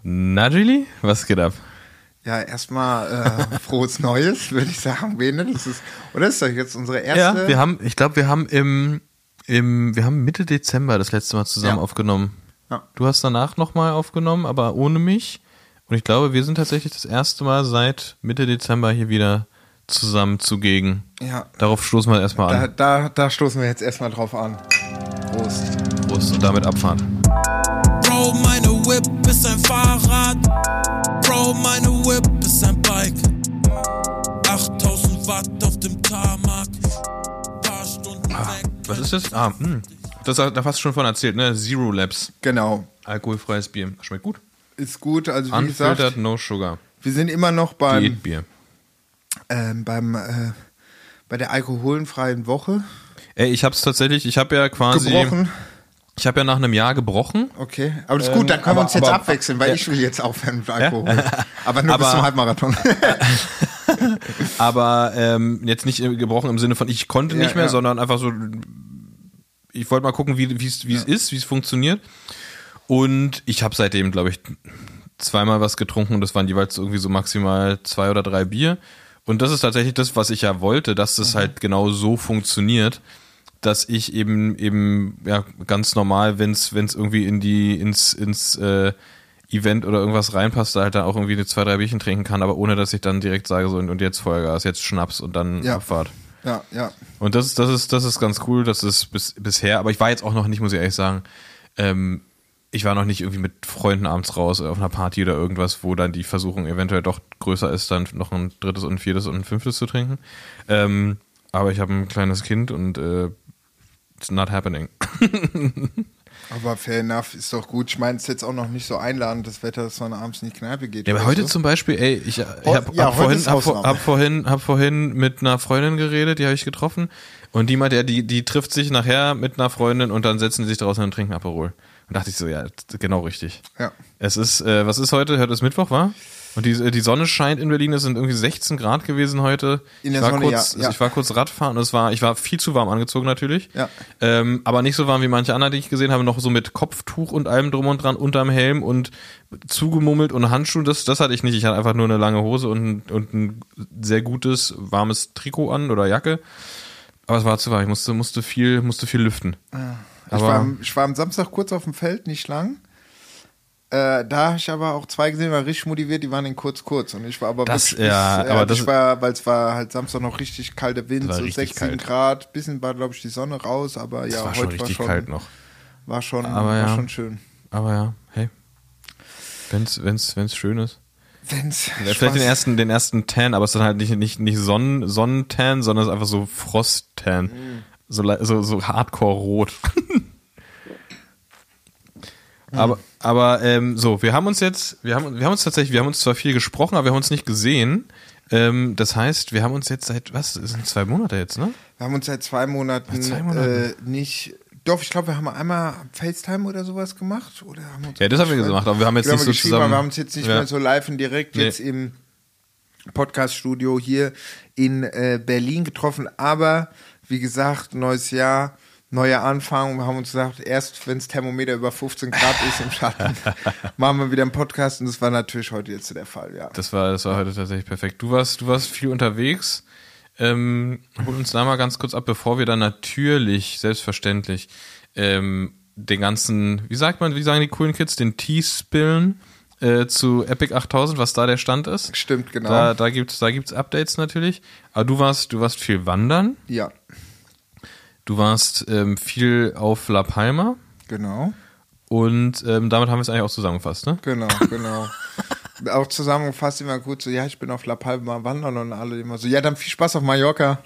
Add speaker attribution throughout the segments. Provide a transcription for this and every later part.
Speaker 1: Na, Julie, was geht ab?
Speaker 2: Ja, erstmal frohes Neues, würde ich sagen, Bene. Oder ist das jetzt unsere erste?
Speaker 1: Ja, wir haben Mitte Dezember das letzte Mal zusammen aufgenommen.
Speaker 2: Ja.
Speaker 1: Du hast danach nochmal aufgenommen, aber ohne mich. Und ich glaube, wir sind tatsächlich das erste Mal seit Mitte Dezember hier wieder zusammen zugegen.
Speaker 2: Ja.
Speaker 1: Darauf stoßen wir erstmal an.
Speaker 2: Da stoßen wir jetzt erstmal drauf an. Prost.
Speaker 1: Prost und damit Abfahrt.
Speaker 3: Bro, meine Whip ist ein Fahrrad. Bro, meine Whip ist ein Bike. 8000 Watt auf dem Tarmac. Paar Stunden weg.
Speaker 1: Was ist das? Das hat da fast schon von erzählt, ne? Zero Labs.
Speaker 2: Genau.
Speaker 1: Alkoholfreies Bier. Schmeckt gut.
Speaker 2: Ist gut. Also wie
Speaker 1: Unfiltered,
Speaker 2: gesagt,
Speaker 1: no sugar.
Speaker 2: wir sind immer noch bei
Speaker 1: Diätbier.
Speaker 2: bei der alkoholfreien Woche
Speaker 1: Ey, ich hab's tatsächlich, ich habe ja quasi...
Speaker 2: gebrochen.
Speaker 1: Ich habe ja nach einem Jahr gebrochen.
Speaker 2: Okay, aber das ist gut, dann können wir uns jetzt abwechseln, weil ich will jetzt aufhören mit Alkohol. Aber nur bis zum Halbmarathon.
Speaker 1: Aber jetzt nicht gebrochen im Sinne von ich konnte nicht mehr, sondern einfach so, ich wollte mal gucken, wie es ist, wie es funktioniert. Und ich habe seitdem, glaube ich, zweimal was getrunken und das waren jeweils irgendwie so maximal 2 oder 3 Bier. Und das ist tatsächlich das, was ich ja wollte, dass das halt genau so funktioniert, dass ich eben ja ganz normal, wenn's irgendwie ins Event oder irgendwas reinpasst, da halt dann auch irgendwie 2, 3 Bierchen trinken kann, aber ohne dass ich dann direkt sage so und jetzt Vollgas, jetzt Schnaps und dann Abfahrt.
Speaker 2: Ja.
Speaker 1: Und das ist ganz cool, das ist bisher, aber ich war jetzt auch noch nicht, muss ich ehrlich sagen, ich war noch nicht irgendwie mit Freunden abends raus auf einer Party oder irgendwas, wo dann die Versuchung eventuell doch größer ist, dann noch ein 3. und ein 4. und ein 5. zu trinken. Aber ich habe ein kleines Kind und it's not happening.
Speaker 2: Aber fair enough, ist doch gut. Ich meine, es ist jetzt auch noch nicht so einladend, das Wetter, dass man abends in die Kneipe geht.
Speaker 1: Ja, aber heute zum Beispiel, ey, ich hab vorhin mit einer Freundin geredet, die habe ich getroffen und die meinte, die trifft sich nachher mit einer Freundin und dann setzen die sich draußen und trinken Aperol. Und dachte ich so, ja, genau richtig.
Speaker 2: Ja.
Speaker 1: Es ist, was ist heute? Heute ist Mittwoch, war? Und die Sonne scheint in Berlin, es sind irgendwie 16 Grad gewesen heute.
Speaker 2: In der Sonne,
Speaker 1: Ich war kurz Radfahren und ich war viel zu warm angezogen natürlich.
Speaker 2: Ja.
Speaker 1: Aber nicht so warm wie manche anderen, die ich gesehen habe, noch so mit Kopftuch und allem drum und dran unterm Helm und zugemummelt und Handschuhen, das hatte ich nicht. Ich hatte einfach nur eine lange Hose und ein sehr gutes, warmes Trikot an oder Jacke. Aber es war zu warm, ich musste viel lüften.
Speaker 2: Ich war am Samstag kurz auf dem Feld, nicht lang. Da habe ich aber auch 2 gesehen, war richtig motiviert, die waren in kurz. Und ich war aber weil es war halt Samstag noch richtig kalter Wind, so 6, 7 Grad, bisschen war, glaube ich, die Sonne raus, aber ja,
Speaker 1: war
Speaker 2: heute
Speaker 1: schon richtig kalt noch.
Speaker 2: War schon schön.
Speaker 1: Aber ja, hey, wenn's schön ist.
Speaker 2: Vielleicht
Speaker 1: den ersten Tan, aber es ist dann halt nicht Sonnentan, sondern es ist einfach so Frost-Tan. So Hardcore rot. Aber so, wir haben uns zwar viel gesprochen, aber wir haben uns nicht gesehen. Das heißt, wir haben uns jetzt seit, was, das sind 2 Monate jetzt, ne?
Speaker 2: Wir haben uns seit 2 Monaten, nicht, doch, ich glaube, wir haben einmal FaceTime oder sowas gemacht. Oder haben uns
Speaker 1: das haben wir gemacht, aber wir haben jetzt nicht so zusammen.
Speaker 2: Wir haben uns jetzt nicht mehr so live und direkt jetzt im Podcast-Studio hier in Berlin getroffen, aber wie gesagt, neues Jahr, neuer Anfang. Wir haben uns gesagt, erst wenn das Thermometer über 15 Grad ist im Schatten, machen wir wieder einen Podcast und das war natürlich heute jetzt der Fall, ja. Das war
Speaker 1: heute tatsächlich perfekt. Du warst viel unterwegs. Hol uns da mal ganz kurz ab, bevor wir dann natürlich, selbstverständlich, den ganzen, wie sagen die coolen Kids, den Tee spillen zu Epic 8000, was da der Stand ist.
Speaker 2: Stimmt, genau.
Speaker 1: Da gibt's Updates natürlich. Aber du warst viel wandern.
Speaker 2: Ja.
Speaker 1: Du warst viel auf La Palma.
Speaker 2: Genau.
Speaker 1: Und damit haben wir es eigentlich auch zusammengefasst, ne?
Speaker 2: Genau. Auch zusammengefasst immer gut so, ja, ich bin auf La Palma wandern und alle immer so, ja, dann viel Spaß auf Mallorca.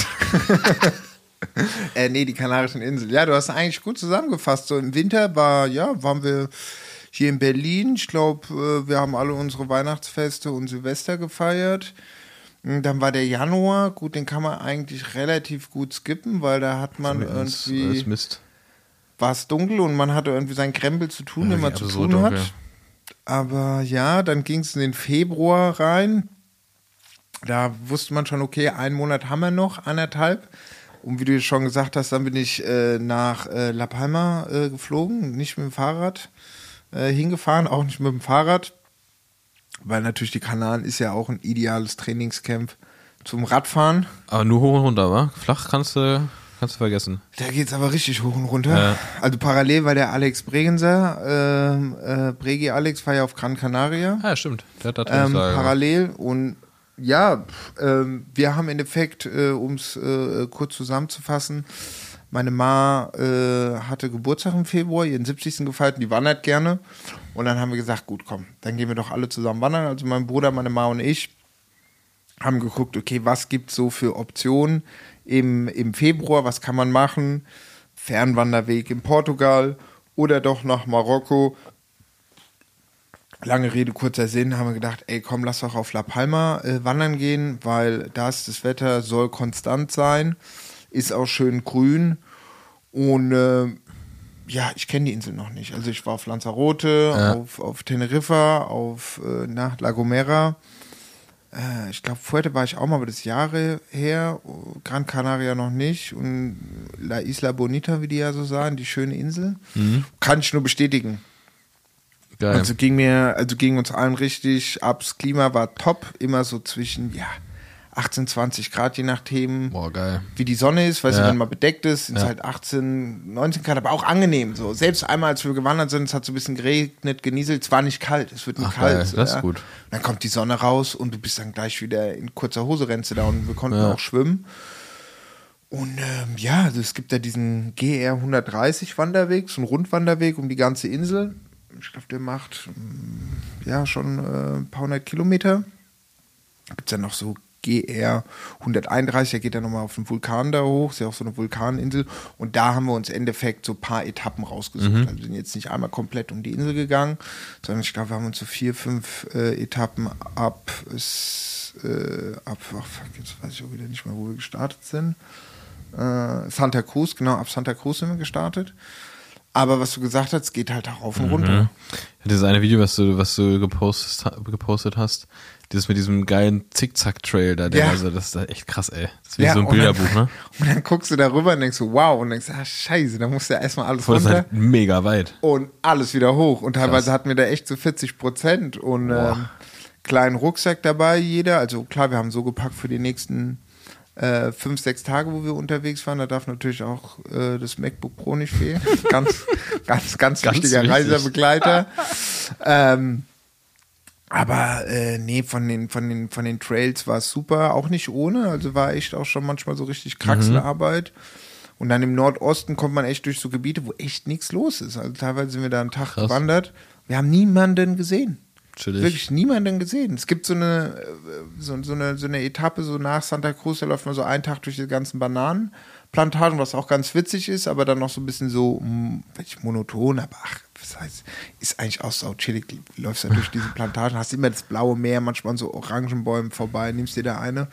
Speaker 2: Nee, die Kanarischen Inseln. Ja, du hast eigentlich gut zusammengefasst. So im Winter waren wir hier in Berlin. Ich glaube, wir haben alle unsere Weihnachtsfeste und Silvester gefeiert. Dann war der Januar, gut, den kann man eigentlich relativ gut skippen, weil da hat man irgendwie, war es dunkel und man hatte irgendwie seinen Krempel zu tun, den man zu tun hat. Aber ja, dann ging es in den Februar rein. Da wusste man schon, okay, 1 Monat haben wir noch, 1,5. Und wie du schon gesagt hast, dann bin ich nach La Palma geflogen, nicht mit dem Fahrrad. hingefahren, auch nicht mit dem Fahrrad, weil natürlich die Kanaren ist ja auch ein ideales Trainingscamp zum Radfahren.
Speaker 1: Aber nur hoch und runter, wa? Flach kannst du vergessen.
Speaker 2: Da geht's aber richtig hoch und runter. Also parallel war der Alex Bregenser, Bregi Alex war ja auf Gran Canaria.
Speaker 1: Ja, stimmt. Der hat da
Speaker 2: parallel und ja, wir haben im Endeffekt, um es kurz zusammenzufassen, meine Ma hatte Geburtstag im Februar, ihren 70. gefeiert und die wandert gerne. Und dann haben wir gesagt, gut, komm, dann gehen wir doch alle zusammen wandern. Also mein Bruder, meine Ma und ich haben geguckt, okay, was gibt es so für Optionen im Februar, was kann man machen? Fernwanderweg in Portugal oder doch nach Marokko. Lange Rede, kurzer Sinn, haben wir gedacht, ey komm, lass doch auf La Palma wandern gehen, weil das Wetter soll konstant sein, ist auch schön grün und ja, ich kenne die Insel noch nicht. Also ich war auf Lanzarote, auf Teneriffa, auf La Gomera. Ich glaube, Fuerte war ich auch mal, aber das ist Jahre her. Gran Canaria noch nicht. Und La Isla Bonita, wie die ja so sagen, die schöne Insel. Kann ich nur bestätigen.
Speaker 1: Geil.
Speaker 2: Also ging uns allen richtig ab. Das Klima war top. Immer so zwischen, 18, 20 Grad, je nach Themen.
Speaker 1: Boah, geil.
Speaker 2: Wie die Sonne ist, weil sie dann mal bedeckt ist, sind es halt 18, 19 Grad, aber auch angenehm. So. Selbst einmal, als wir gewandert sind, es hat so ein bisschen geregnet, genieselt, es war nicht kalt, es wird nicht kalt.
Speaker 1: Geil, das ist gut.
Speaker 2: Und dann kommt die Sonne raus und du bist dann gleich wieder in kurzer Hose rennst du da und wir konnten auch schwimmen. Und also es gibt da diesen GR 130 Wanderweg, so ein Rundwanderweg um die ganze Insel. Ich glaube, der macht schon ein paar hundert Kilometer. Da gibt es ja noch so GR 131, der geht dann nochmal auf den Vulkan da hoch, ist ja auch so eine Vulkaninsel. Und da haben wir uns im Endeffekt so ein paar Etappen rausgesucht. Also wir sind jetzt nicht einmal komplett um die Insel gegangen, sondern ich glaube, wir haben uns so 4, 5 Etappen jetzt weiß ich auch wieder nicht mehr, wo wir gestartet sind. Santa Cruz, genau, ab Santa Cruz sind wir gestartet. Aber was du gesagt hast, geht halt auch rauf und runter.
Speaker 1: Das eine Video, was du gepostet hast, dieses mit diesem geilen Zickzack-Trail da, also das ist echt krass, ey. Das ist wie so ein Bilderbuch, ne? Und
Speaker 2: dann guckst du da rüber und denkst so, wow, und denkst, scheiße, da musst du ja erstmal alles runter.
Speaker 1: Das ist halt mega weit.
Speaker 2: Und alles wieder hoch. Und teilweise hatten wir da echt so 40% und kleinen Rucksack dabei, jeder. Also klar, wir haben so gepackt für die nächsten 5, 6 Tage, wo wir unterwegs waren, da darf natürlich auch das MacBook Pro nicht fehlen. Ganz wichtiger Reisebegleiter. Aber von den Trails war es super, auch nicht ohne. Also war echt auch schon manchmal so richtig Kraxelarbeit. Und dann im Nordosten kommt man echt durch so Gebiete, wo echt nichts los ist. Also teilweise sind wir da einen Tag gewandert. Wir haben niemanden gesehen.
Speaker 1: Chillig.
Speaker 2: Wirklich niemanden gesehen. Es gibt so eine Etappe, so nach Santa Cruz, da läuft man so einen Tag durch die ganzen Bananenplantagen, was auch ganz witzig ist, aber dann noch so ein bisschen so monoton, aber das heißt, ist eigentlich auch so chillig. Du läufst dann durch diese Plantagen, hast immer das blaue Meer, manchmal an so Orangenbäumen vorbei, nimmst dir da eine.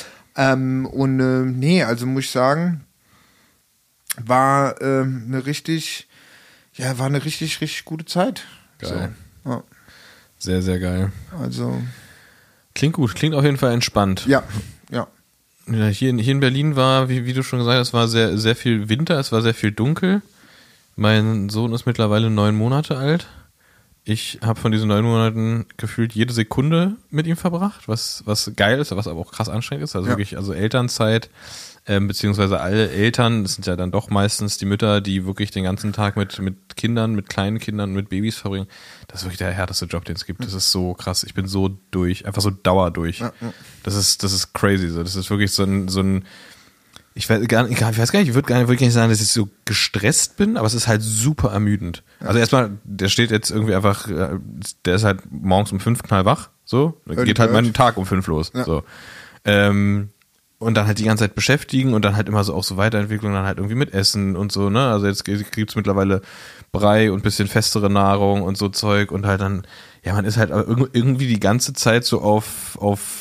Speaker 2: Also muss ich sagen, war eine richtig gute Zeit.
Speaker 1: Geil.
Speaker 2: So, ja.
Speaker 1: Sehr, sehr geil.
Speaker 2: Also.
Speaker 1: Klingt gut, klingt auf jeden Fall entspannt.
Speaker 2: Ja.
Speaker 1: Hier in Berlin war, wie du schon gesagt hast, es war sehr, sehr viel Winter, es war sehr viel dunkel. Mein Sohn ist mittlerweile 9 Monate alt. Ich habe von diesen 9 Monaten gefühlt jede Sekunde mit ihm verbracht, was geil ist, was aber auch krass anstrengend ist. Also wirklich, Elternzeit, beziehungsweise alle Eltern, das sind ja dann doch meistens die Mütter, die wirklich den ganzen Tag mit Kindern, mit kleinen Kindern, mit Babys verbringen. Das ist wirklich der härteste Job, den es gibt. Das ist so krass. Ich bin so durch, einfach so dauerdurch. Das ist crazy. So. Das ist wirklich so ein ich weiß gar nicht, ich würde gar nicht sagen, dass ich so gestresst bin, aber es ist halt super ermüdend. Also erstmal, der steht jetzt irgendwie einfach, der ist halt morgens um 5 knallwach, so, dann geht halt mein Tag um 5 los, so. Und dann halt die ganze Zeit beschäftigen und dann halt immer so auch so Weiterentwicklung, dann halt irgendwie mit Essen und so, ne, also jetzt gibt's mittlerweile Brei und bisschen festere Nahrung und so Zeug und halt dann, man ist halt irgendwie die ganze Zeit so auf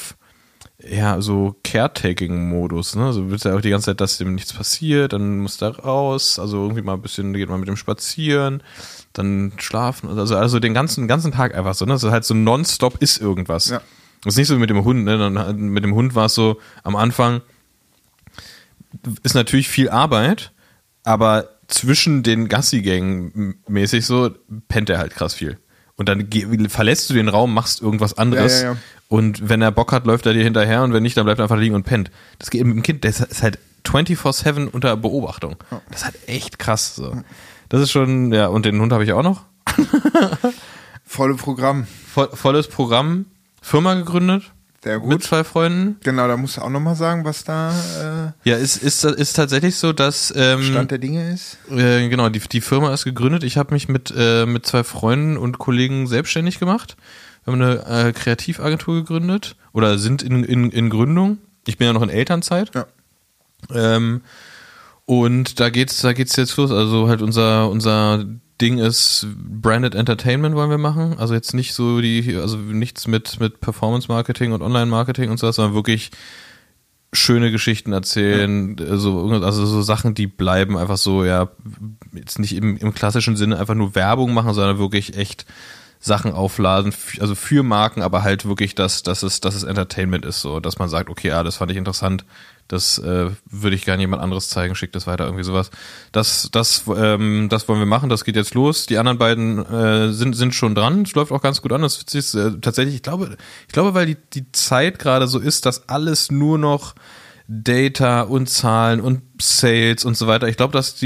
Speaker 1: so Caretaking-Modus, ne? Also willst du ja auch die ganze Zeit, dass dem nichts passiert, dann muss da raus, also irgendwie mal ein bisschen, geht mal mit dem spazieren, dann schlafen, also den ganzen Tag einfach so, ne? Also halt so nonstop ist irgendwas. Ja. Das ist nicht so wie mit dem Hund, ne? Dann, mit dem Hund war es so, am Anfang ist natürlich viel Arbeit, aber zwischen den Gassi-Gängen mäßig so, pennt er halt krass viel. Und dann verlässt du den Raum, machst irgendwas anderes.
Speaker 2: Ja.
Speaker 1: Und wenn er Bock hat, läuft er dir hinterher. Und wenn nicht, dann bleibt er einfach liegen und pennt. Das geht mit dem Kind, das ist halt 24/7 unter Beobachtung. Das ist halt echt krass. So. Das ist schon, ja, und den Hund habe ich auch noch.
Speaker 2: Volles Programm.
Speaker 1: Volles Programm. Firma gegründet.
Speaker 2: Sehr gut.
Speaker 1: Mit 2 Freunden.
Speaker 2: Genau, da musst du auch nochmal sagen, was da
Speaker 1: ja, ist tatsächlich so, dass
Speaker 2: Stand der Dinge ist.
Speaker 1: Genau, die Firma ist gegründet. Ich habe mich mit 2 Freunden und Kollegen selbstständig gemacht. Wir haben eine Kreativagentur gegründet oder sind in Gründung. Ich bin ja noch in Elternzeit.
Speaker 2: Ja.
Speaker 1: Und da geht's jetzt los. Also halt unser Ding ist Branded Entertainment wollen wir machen. Also jetzt nicht so nichts mit Performance Marketing und Online Marketing und sowas, sondern wirklich schöne Geschichten erzählen, also so Sachen, die bleiben einfach so, ja, jetzt nicht im klassischen Sinne einfach nur Werbung machen, sondern wirklich echt Sachen aufladen, also für Marken, aber halt wirklich, dass es Entertainment ist, so, dass man sagt, okay, ja, das fand ich interessant, das würde ich gerne jemand anderes zeigen, schickt das weiter, irgendwie sowas. Das wollen wir machen, das geht jetzt los. Die anderen beiden sind schon dran, es läuft auch ganz gut an. Das ist tatsächlich, ich glaube, weil die Zeit gerade so ist, dass alles nur noch Data und Zahlen und Sales und so weiter. Ich glaube, dass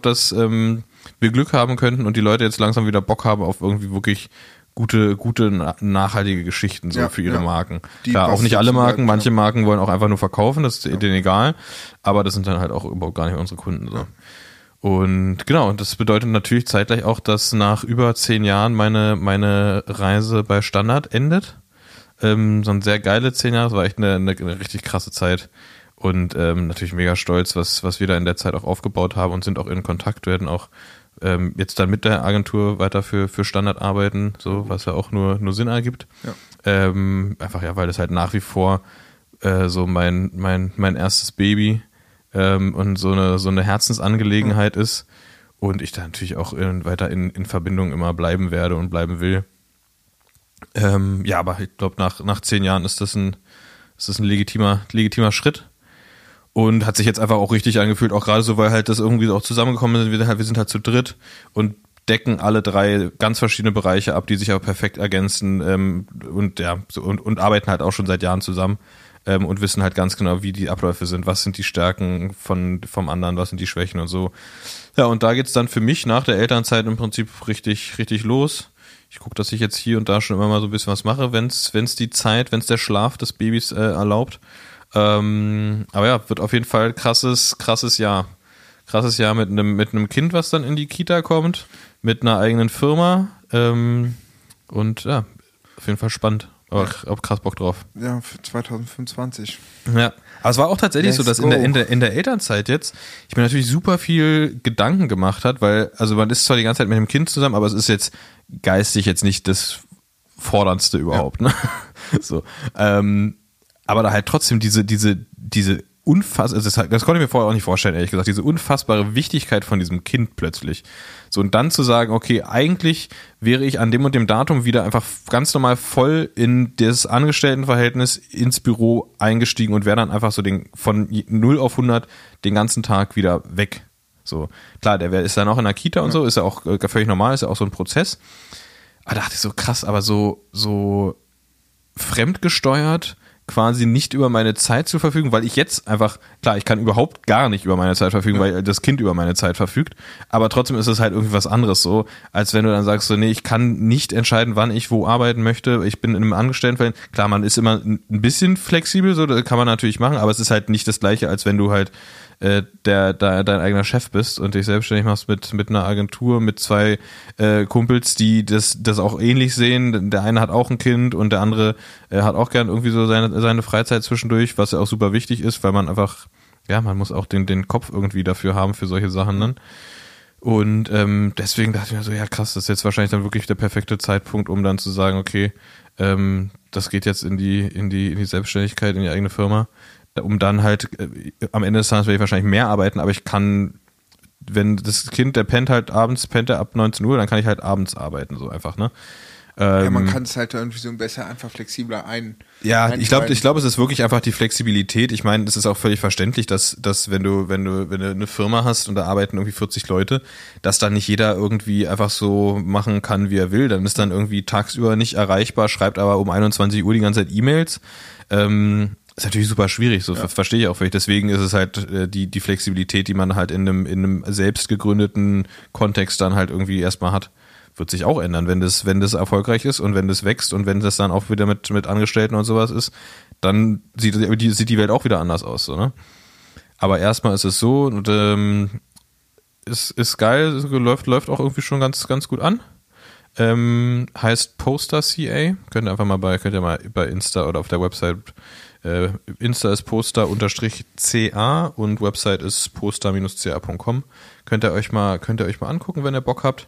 Speaker 1: wir Glück haben könnten und die Leute jetzt langsam wieder Bock haben auf irgendwie wirklich gute nachhaltige Geschichten so für ihre Marken. Klar, auch nicht alle Marken, manche Marken wollen auch einfach nur verkaufen, das ist denen egal, aber das sind dann halt auch überhaupt gar nicht unsere Kunden so. Und genau, das bedeutet natürlich zeitgleich auch, dass nach über 10 Jahren meine Reise bei Standard endet. So ein sehr geile 10 Jahre, das war echt eine richtig krasse Zeit. Und natürlich mega stolz, was wir da in der Zeit auch aufgebaut haben und sind auch in Kontakt, werden auch jetzt dann mit der Agentur weiter für Standard arbeiten, so, was ja auch nur Sinn ergibt. Ja. Einfach ja, weil das halt nach wie vor so mein erstes Baby und so eine Herzensangelegenheit ist und ich da natürlich auch weiter in Verbindung immer bleiben werde und bleiben will. Ja, aber ich glaube, nach 10 Jahren ist das ein legitimer Schritt. Und hat sich jetzt einfach auch richtig angefühlt, auch gerade so, weil halt das irgendwie auch zusammengekommen ist. Wir sind halt zu dritt und decken alle 3 ganz verschiedene Bereiche ab, die sich aber perfekt ergänzen und arbeiten halt auch schon seit Jahren zusammen und wissen halt ganz genau, wie die Abläufe sind, was sind die Stärken vom anderen, was sind die Schwächen und so. Ja, und da geht's dann für mich nach der Elternzeit im Prinzip richtig los. Ich gucke, dass ich jetzt hier und da schon immer mal so ein bisschen was mache, wenn's der Schlaf des Babys erlaubt. Aber ja, wird auf jeden Fall krasses Jahr. Krasses Jahr mit einem Kind, was dann in die Kita kommt, mit einer eigenen Firma. Und ja, auf jeden Fall spannend. Aber auch krass Bock drauf.
Speaker 2: Ja, für 2025.
Speaker 1: Ja, aber es war auch tatsächlich so, dass in der Elternzeit jetzt, ich mir natürlich super viel Gedanken gemacht hat, weil, also man ist zwar die ganze Zeit mit dem Kind zusammen, aber es ist jetzt geistig jetzt nicht das Forderndste überhaupt, ne? So, aber da halt trotzdem diese unfassbare, das konnte ich mir vorher auch nicht vorstellen, ehrlich gesagt, diese unfassbare Wichtigkeit von diesem Kind plötzlich. So, und dann zu sagen, okay, eigentlich wäre ich an dem und dem Datum wieder einfach ganz normal voll in das Angestelltenverhältnis ins Büro eingestiegen und wäre dann einfach so von 0 auf 100 den ganzen Tag wieder weg. So, klar, ist dann auch in der Kita und so, ist ja auch völlig normal, ist ja auch so ein Prozess. Aber da dachte ich so, krass, aber so fremdgesteuert, quasi nicht über meine Zeit zu verfügen, weil ich jetzt einfach, klar, ich kann überhaupt gar nicht über meine Zeit verfügen, weil das Kind über meine Zeit verfügt, aber trotzdem ist es halt irgendwie was anderes so, als wenn du dann sagst so, nee, ich kann nicht entscheiden, wann ich wo arbeiten möchte, ich bin in einem Angestelltenverhältnis, klar, man ist immer ein bisschen flexibel, so, das kann man natürlich machen, aber es ist halt nicht das Gleiche, als wenn du halt dein eigener Chef bist und dich selbstständig machst mit einer Agentur, mit 2 Kumpels, die das auch ähnlich sehen. Der eine hat auch ein Kind und der andere hat auch gern irgendwie so seine Freizeit zwischendurch, was ja auch super wichtig ist, weil man einfach, ja, man muss auch den Kopf irgendwie dafür haben für solche Sachen dann. Und deswegen dachte ich mir so, ja krass, das ist jetzt wahrscheinlich dann wirklich der perfekte Zeitpunkt, um dann zu sagen, okay, das geht jetzt in die Selbstständigkeit, in die eigene Firma. Um dann halt, am Ende des Tages werde ich wahrscheinlich mehr arbeiten, aber ich kann, wenn das Kind, der pennt er ab 19 Uhr, dann kann ich halt abends arbeiten, so einfach, ne?
Speaker 2: man kann es halt irgendwie so besser einfach flexibler
Speaker 1: Ja, ich glaube, es ist wirklich einfach die Flexibilität. Ich meine, es ist auch völlig verständlich, dass wenn du eine Firma hast und da arbeiten irgendwie 40 Leute, dass dann nicht jeder irgendwie einfach so machen kann, wie er will. Dann ist dann irgendwie tagsüber nicht erreichbar, schreibt aber um 21 Uhr die ganze Zeit E-Mails. Ist natürlich super schwierig, so verstehe ich auch völlig. Deswegen ist es halt die Flexibilität, die man halt in einem selbst gegründeten Kontext dann halt irgendwie erstmal hat. Wird sich auch ändern, wenn das erfolgreich ist und wenn das wächst und wenn das dann auch wieder mit Angestellten und sowas ist, dann sieht die Welt auch wieder anders aus, so, ne? Aber erstmal ist es so und ist geil, läuft auch irgendwie schon ganz, ganz gut an. Heißt Poster.ca, könnt ihr mal bei Insta oder auf der Website, Insta ist Poster_CA und Website ist poster-ca.com. Könnt ihr euch mal angucken, wenn ihr Bock habt.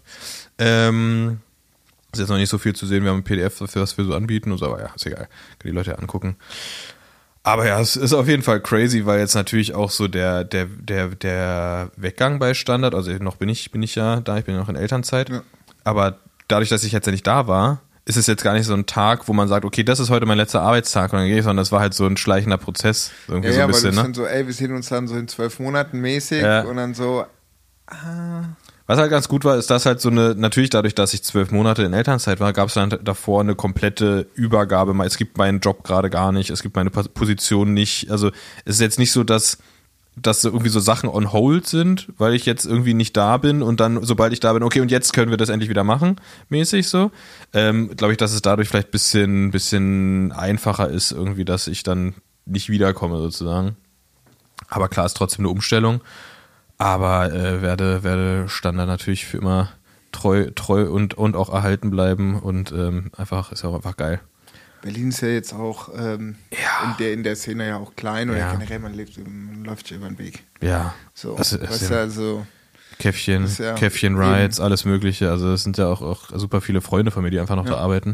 Speaker 1: Ist jetzt noch nicht so viel zu sehen, wir haben ein PDF dafür, was wir so anbieten und so, aber ja, ist egal, können die Leute angucken. Aber ja, es ist auf jeden Fall crazy, weil jetzt natürlich auch so der Weggang bei Standard, also noch bin ich ja da, ich bin ja noch in Elternzeit, aber dadurch, dass ich jetzt ja nicht da war, ist es jetzt gar nicht so ein Tag, wo man sagt, okay, das ist heute mein letzter Arbeitstag und dann gehe ich, sondern das war halt so ein schleichender Prozess. Irgendwie so ein bisschen,
Speaker 2: weil du dann so, wir sehen uns dann so in 12 Monaten mäßig und dann so,
Speaker 1: Was halt ganz gut war, ist, dass halt natürlich dadurch, dass ich 12 Monate in Elternzeit war, gab es dann davor eine komplette Übergabe. Es gibt meinen Job gerade gar nicht, es gibt meine Position nicht. Also es ist jetzt nicht so, dass irgendwie so Sachen on hold sind, weil ich jetzt irgendwie nicht da bin und dann, sobald ich da bin, okay, und jetzt können wir das endlich wieder machen, mäßig so. Glaube ich, dass es dadurch vielleicht bisschen einfacher ist, irgendwie, dass ich dann nicht wiederkomme, sozusagen. Aber klar, ist trotzdem eine Umstellung. Aber werde Standard natürlich für immer treu und auch erhalten bleiben und ist ja auch einfach geil.
Speaker 2: Berlin ist ja jetzt auch in der Szene ja auch klein oder generell man läuft ja über den Weg.
Speaker 1: Ja.
Speaker 2: So,
Speaker 1: also Käffchen, Rides, alles Mögliche. Also es sind ja auch super viele Freunde von mir, die einfach noch da arbeiten.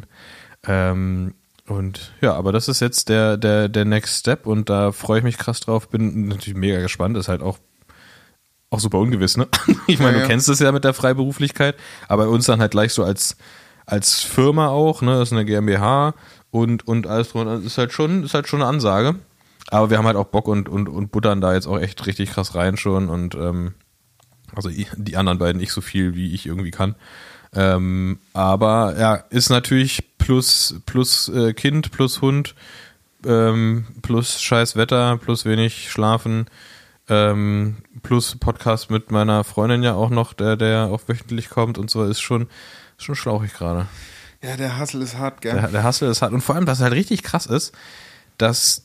Speaker 1: Und ja, aber das ist jetzt der Next Step und da freue ich mich krass drauf. Bin natürlich mega gespannt. Ist halt auch super ungewiss, ne? Ich meine, du kennst es ja mit der Freiberuflichkeit, aber bei uns dann halt gleich so als Firma auch, ne? Das ist eine GmbH und alles drum. Das ist halt schon eine Ansage. Aber wir haben halt auch Bock und buttern da jetzt auch echt richtig krass rein schon und also die anderen beiden nicht so viel, wie ich irgendwie kann. Aber ja, ist natürlich plus Kind, plus Hund, plus scheiß Wetter, plus wenig schlafen, plus Podcast mit meiner Freundin ja auch noch, der auch wöchentlich kommt und so, ist schon schlauchig gerade.
Speaker 2: Ja, der Hustle ist hart, gell?
Speaker 1: Der Hustle ist hart und vor allem, was halt richtig krass ist, dass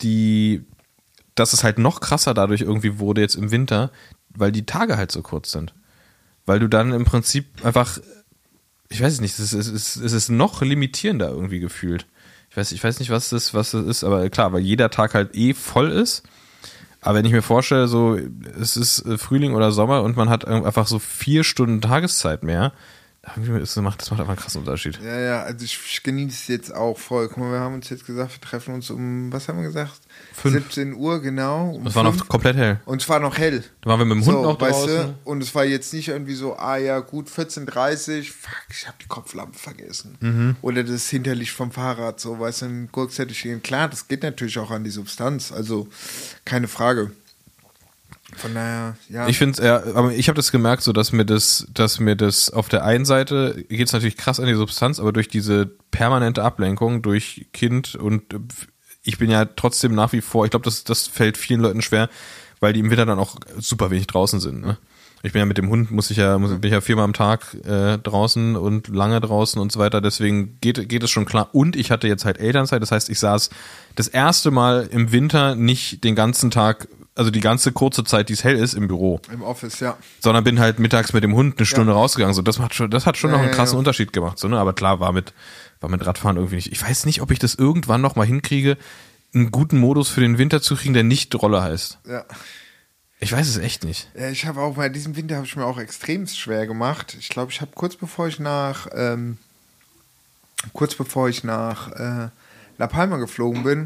Speaker 1: es halt noch krasser dadurch irgendwie wurde jetzt im Winter, weil die Tage halt so kurz sind. Weil du dann im Prinzip einfach, ich weiß es nicht, es ist noch limitierender irgendwie gefühlt. Ich weiß nicht, was das ist, aber klar, weil jeder Tag halt voll ist. Aber wenn ich mir vorstelle, so, es ist Frühling oder Sommer und man hat einfach so 4 Stunden Tageszeit mehr, das macht einfach einen krassen Unterschied.
Speaker 2: Ja, also ich genieße es jetzt auch voll. Guck mal, wir haben uns jetzt gesagt, wir treffen uns was haben wir gesagt?
Speaker 1: 5.
Speaker 2: 17 Uhr, genau.
Speaker 1: Es war noch komplett hell.
Speaker 2: Und es war noch hell.
Speaker 1: Da waren wir mit dem Hund noch draußen.
Speaker 2: Weißt du? Und es war jetzt nicht irgendwie so, gut, 14:30, fuck, ich habe die Kopflampe vergessen. Mhm. Oder das Hinterlicht vom Fahrrad, so, weißt du, ein Gurkzettelchen. Klar, das geht natürlich auch an die Substanz, also keine Frage. Von daher, ja.
Speaker 1: Ich finde es, aber ich habe das gemerkt, so dass mir das auf der einen Seite geht es natürlich krass an die Substanz, aber durch diese permanente Ablenkung durch Kind und ich bin ja trotzdem nach wie vor, ich glaube, das fällt vielen Leuten schwer, weil die im Winter dann auch super wenig draußen sind. Ne? Ich bin ja mit dem Hund, bin ich ja 4-mal am Tag draußen und lange draußen und so weiter, deswegen geht es schon klar. Und ich hatte jetzt halt Elternzeit, das heißt, ich saß das erste Mal im Winter nicht den ganzen Tag, also die ganze kurze Zeit, die es hell ist, im Büro.
Speaker 2: Im Office, ja.
Speaker 1: Sondern bin halt mittags mit dem Hund eine Stunde rausgegangen. So, das hat schon noch einen krassen Unterschied gemacht. So, ne? Aber klar, war mit Radfahren irgendwie nicht. Ich weiß nicht, ob ich das irgendwann noch mal hinkriege, einen guten Modus für den Winter zu kriegen, der nicht Rolle heißt.
Speaker 2: Ja.
Speaker 1: Ich weiß es echt nicht.
Speaker 2: Ja, ich habe auch, bei diesem Winter habe ich mir auch extrem schwer gemacht. Ich glaube, ich habe kurz bevor ich nach La Palma geflogen bin,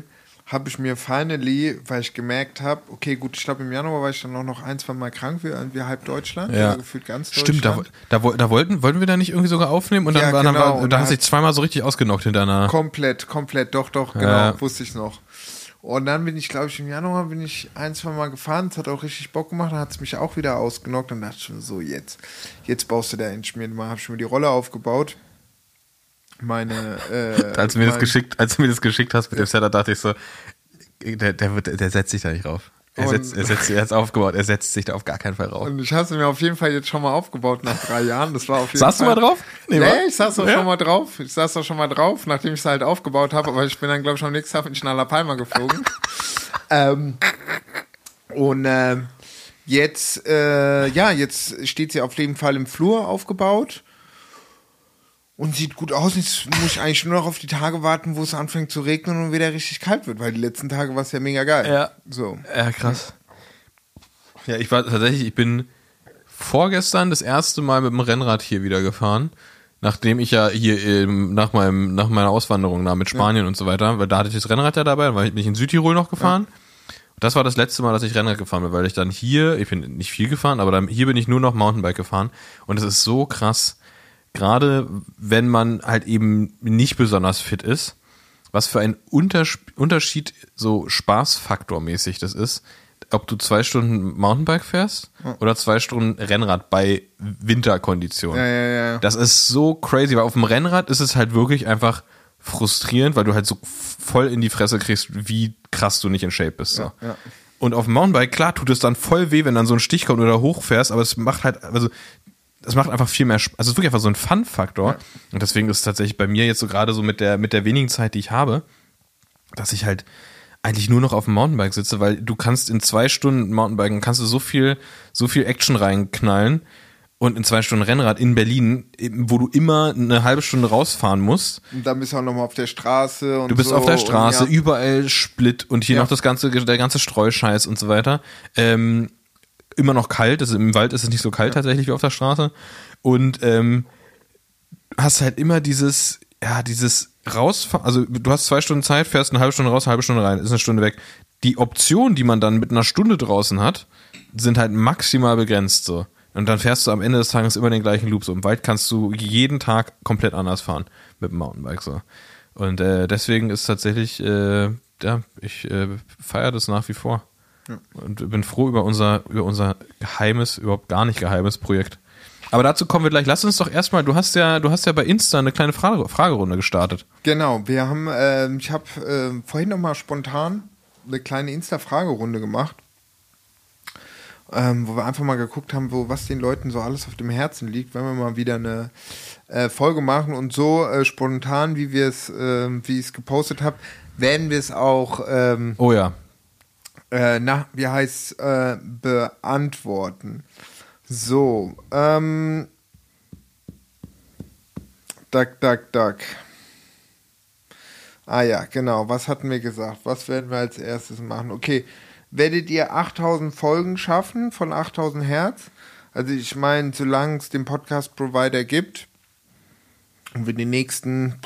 Speaker 2: habe ich mir finally, weil ich gemerkt habe, okay, gut, ich glaube im Januar war ich dann auch noch 1-2 Mal krank, wie halb Deutschland, also gefühlt ganz Deutschland.
Speaker 1: Stimmt, da wollten wir da nicht irgendwie sogar aufnehmen und dann, da hast du dich zweimal so richtig ausgenockt hintereinander.
Speaker 2: Komplett, doch, genau, wusste ich noch. Und dann bin ich, glaube ich, im Januar 1-2 Mal gefahren, es hat auch richtig Bock gemacht, dann hat es mich auch wieder ausgenockt und dachte ich schon so, jetzt baust du da endlich mir mal, habe ich mir die Rolle aufgebaut.
Speaker 1: Als du mir das geschickt hast mit dem Setup, dachte ich so, der setzt sich da nicht rauf. Er hat aufgebaut, er setzt sich da auf gar keinen Fall rauf.
Speaker 2: Und ich habe es mir auf jeden Fall jetzt schon mal aufgebaut nach 3 Jahren. Das war auf jeden
Speaker 1: Saßt
Speaker 2: Fall.
Speaker 1: Du mal drauf?
Speaker 2: Nee, ich saß doch schon mal drauf. Ich saß doch schon mal drauf, nachdem ich es halt aufgebaut habe. Aber ich bin dann, glaube ich, am nächsten Tag nach La Palma geflogen. Jetzt steht sie auf jeden Fall im Flur aufgebaut. Und sieht gut aus. Jetzt muss ich eigentlich nur noch auf die Tage warten, wo es anfängt zu regnen und wieder richtig kalt wird, weil die letzten Tage war es ja mega geil.
Speaker 1: Ja.
Speaker 2: So.
Speaker 1: Ja, krass. Ja, ich bin vorgestern das erste Mal mit dem Rennrad hier wieder gefahren, nachdem ich ja hier nach meiner Auswanderung da mit Spanien und so weiter, weil da hatte ich das Rennrad ja dabei, dann bin ich in Südtirol noch gefahren. Ja. Das war das letzte Mal, dass ich Rennrad gefahren bin, weil ich bin nicht viel gefahren, aber hier bin ich nur noch Mountainbike gefahren und es ist so krass. Gerade wenn man halt eben nicht besonders fit ist, was für ein Unterschied so spaßfaktormäßig das ist, ob du 2 Stunden Mountainbike fährst oder 2 Stunden Rennrad bei Winterkonditionen.
Speaker 2: Ja.
Speaker 1: Das ist so crazy, weil auf dem Rennrad ist es halt wirklich einfach frustrierend, weil du halt so voll in die Fresse kriegst, wie krass du nicht in Shape bist. So.
Speaker 2: Ja.
Speaker 1: Und auf dem Mountainbike, klar, tut es dann voll weh, wenn dann so ein Stich kommt oder hochfährst, aber es macht halt, es macht einfach viel mehr Spaß. Also es ist wirklich einfach so ein Fun-Faktor. Ja. Und deswegen ist es tatsächlich bei mir jetzt so gerade so mit der wenigen Zeit, die ich habe, dass ich halt eigentlich nur noch auf dem Mountainbike sitze, weil du kannst in 2 Stunden Mountainbiken, kannst du so viel Action reinknallen und in 2 Stunden Rennrad in Berlin, wo du immer eine halbe Stunde rausfahren musst.
Speaker 2: Und dann bist du auch nochmal auf der Straße. Und
Speaker 1: du bist
Speaker 2: so
Speaker 1: auf der Straße,
Speaker 2: und
Speaker 1: überall Split und hier noch der ganze Streuscheiß und so weiter. Immer noch kalt, also im Wald ist es nicht so kalt tatsächlich wie auf der Straße und hast halt immer dieses Rausfahren, also du hast 2 Stunden Zeit, fährst eine halbe Stunde raus, eine halbe Stunde rein, ist eine Stunde weg. Die Optionen, die man dann mit einer Stunde draußen hat, sind halt maximal begrenzt so. Und dann fährst du am Ende des Tages immer den gleichen Loop so. Im Wald kannst du jeden Tag komplett anders fahren mit dem Mountainbike so. Und deswegen ist tatsächlich, ich feiere das nach wie vor. Ja. Und bin froh über unser geheimes, überhaupt gar nicht geheimes Projekt. Aber dazu kommen wir gleich. Lass uns doch erstmal, du hast ja bei Insta eine kleine Fragerunde gestartet.
Speaker 2: Genau, ich habe vorhin nochmal spontan eine kleine Insta-Fragerunde gemacht, wo wir einfach mal geguckt haben, was den Leuten so alles auf dem Herzen liegt, wenn wir mal wieder eine Folge machen und so spontan, wie ich es gepostet habe, werden wir es auch beantworten. So, Duck. Ah ja, genau, was hatten wir gesagt? Was werden wir als erstes machen? Okay, werdet ihr 8000 Folgen schaffen von 8000 Hertz? Also ich meine, solange es den Podcast-Provider gibt und wir die nächsten,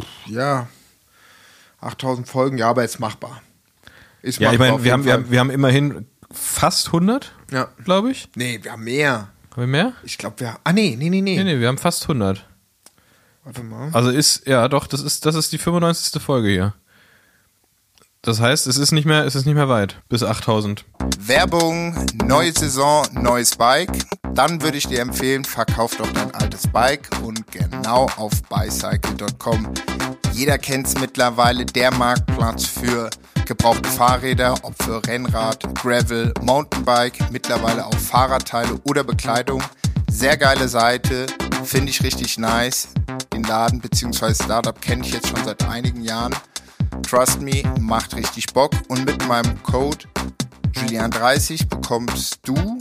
Speaker 2: 8000 Folgen, ja, aber ist machbar.
Speaker 1: Ich meine, wir haben immerhin fast 100, glaube ich.
Speaker 2: Nee, wir haben mehr.
Speaker 1: Haben wir mehr?
Speaker 2: Ich glaube, Nee,
Speaker 1: wir haben fast 100.
Speaker 2: Warte mal.
Speaker 1: Also das ist die 95. Folge hier. Das heißt, es ist nicht mehr weit bis 8000.
Speaker 4: Werbung, neue Saison, neues Bike. Dann würde ich dir empfehlen, verkauf doch dein altes Bike und genau auf bicycle.com. Jeder kennt es mittlerweile, der Marktplatz für gebrauchte Fahrräder, ob für Rennrad, Gravel, Mountainbike, mittlerweile auch Fahrradteile oder Bekleidung. Sehr geile Seite, finde ich richtig nice. Den Laden bzw. Startup kenne ich jetzt schon seit einigen Jahren. Trust me, macht richtig Bock und mit meinem Code Julian30 bekommst du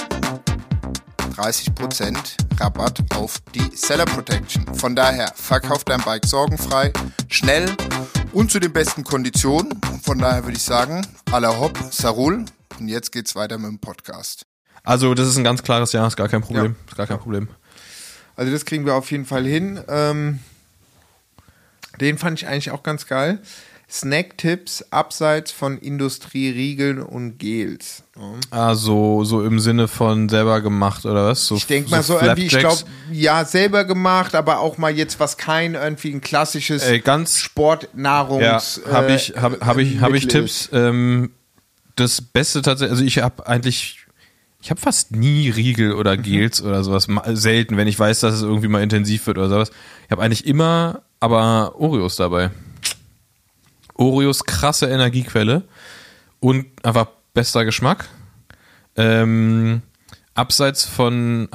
Speaker 4: 30% Rabatt auf die Seller Protection. Von daher, verkauf dein Bike sorgenfrei, schnell und zu den besten Konditionen. Von daher würde ich sagen, à la hopp, Sarul. Und jetzt geht's weiter mit dem Podcast.
Speaker 1: Also das ist ein ganz klares Ja, ist gar kein Problem. Ist gar kein Problem.
Speaker 2: Also das kriegen wir auf jeden Fall hin. Den fand ich eigentlich auch ganz geil. Snacktipps abseits von Industrieriegeln und Gels.
Speaker 1: Also so im Sinne von selber gemacht oder was? So,
Speaker 2: ich denke mal so irgendwie, ich glaube, ja, selber gemacht, aber auch mal jetzt was kein irgendwie ein klassisches
Speaker 1: ganz
Speaker 2: Sportnahrungs.
Speaker 1: Ja, habe ich Tipps. Das Beste tatsächlich, also ich habe fast nie Riegel oder Gels oder sowas, selten, wenn ich weiß, dass es irgendwie mal intensiv wird oder sowas. Ich habe eigentlich immer aber Oreos dabei. Oreos, krasse Energiequelle und einfach bester Geschmack. Abseits von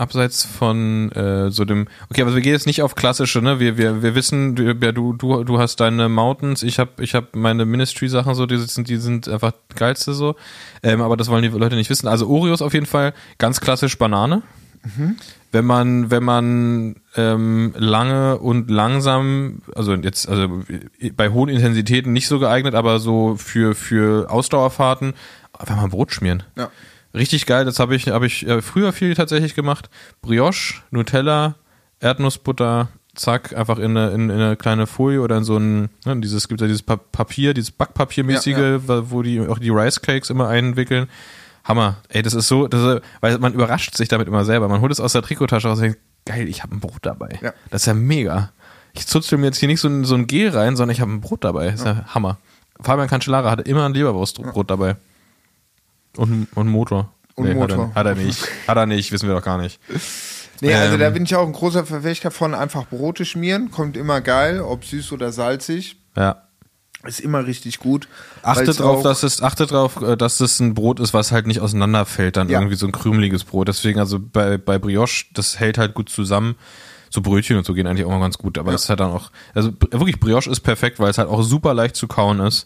Speaker 1: so dem, okay, aber wir gehen jetzt nicht auf klassische, ne? Wir wissen, du hast deine Mountains, ich hab meine Ministry-Sachen so, die sind einfach geilste so. Aber das wollen die Leute nicht wissen. Also Oreos auf jeden Fall, ganz klassisch Banane. Mhm. Wenn man lange und langsam, also bei hohen Intensitäten nicht so geeignet, aber so für Ausdauerfahrten, einfach mal Brot schmieren. Ja. Richtig geil, das habe ich früher viel tatsächlich gemacht. Brioche, Nutella, Erdnussbutter, zack, einfach in eine kleine Folie oder in so ein, ne, gibt ja dieses Papier, dieses Backpapiermäßige, wo die auch die Rice Cakes immer einwickeln. Hammer. Ey, das ist so, weil man überrascht sich damit immer selber. Man holt es aus der Trikottasche raus und denkt, geil, ich habe ein Brot dabei. Ja. Das ist ja mega. Ich zutzel mir jetzt hier nicht so ein Gel rein, sondern ich habe ein Brot dabei. Das ist ja Hammer. Fabian Cancellara hatte immer ein Leberwurstbrot dabei. Und Motor.
Speaker 2: Und Motor.
Speaker 1: Hat er nicht, wissen wir doch gar nicht.
Speaker 2: Nee, also da bin ich auch ein großer Verfechter von einfach Brote schmieren. Kommt immer geil, ob süß oder salzig.
Speaker 1: Ja.
Speaker 2: Ist immer richtig gut.
Speaker 1: Achtet drauf, dass es ein Brot ist, was halt nicht auseinanderfällt, dann irgendwie so ein krümeliges Brot. Deswegen, also bei Brioche, das hält halt gut zusammen. So Brötchen und so gehen eigentlich auch mal ganz gut, aber das ist halt dann auch, also wirklich Brioche ist perfekt, weil es halt auch super leicht zu kauen ist.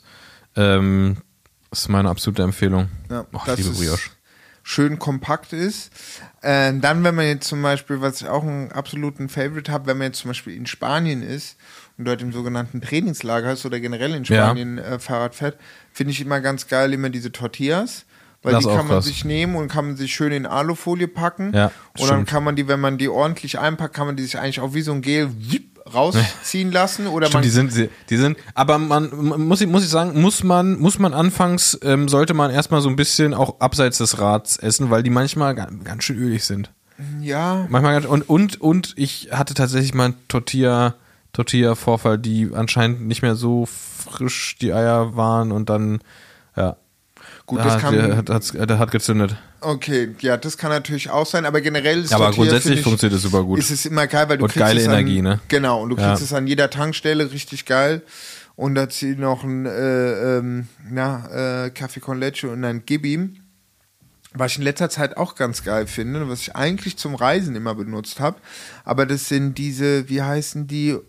Speaker 1: Das ist meine absolute Empfehlung.
Speaker 2: Ja, ich liebe Brioche. Schön kompakt ist. Dann, wenn man jetzt zum Beispiel, was ich auch einen absoluten Favorite habe, wenn man jetzt zum Beispiel in Spanien ist und dort im sogenannten Trainingslager ist oder generell in Spanien Fahrrad fährt, finde ich immer ganz geil, immer diese Tortillas. Weil das die kann man sich nehmen und kann man sich schön in Alufolie packen. Ja, und dann kann man die, wenn man die ordentlich einpackt, kann man die sich eigentlich auch wie so ein Gel rausziehen lassen. Oder
Speaker 1: stimmt, die sind, aber man muss ich sagen, muss man anfangs, sollte man erstmal so ein bisschen auch abseits des Rads essen, weil die manchmal ganz schön ölig sind.
Speaker 2: Ja.
Speaker 1: Manchmal und ich hatte tatsächlich mal einen Tortilla-Vorfall, die anscheinend nicht mehr so frisch die Eier waren und dann, ja.
Speaker 2: Gut, das
Speaker 1: der hat gezündet.
Speaker 2: Okay, ja, das kann natürlich auch sein, aber generell ist
Speaker 1: aber grundsätzlich funktioniert es super gut.
Speaker 2: Ist es immer geil, weil du
Speaker 1: und kriegst geile Energie, ne?
Speaker 2: Genau, und du kriegst es an jeder Tankstelle richtig geil. Und dazu noch ein Kaffee con Leche und ein Gibi. Was ich in letzter Zeit auch ganz geil finde, was ich eigentlich zum Reisen immer benutzt habe, aber das sind diese, wie heißen die,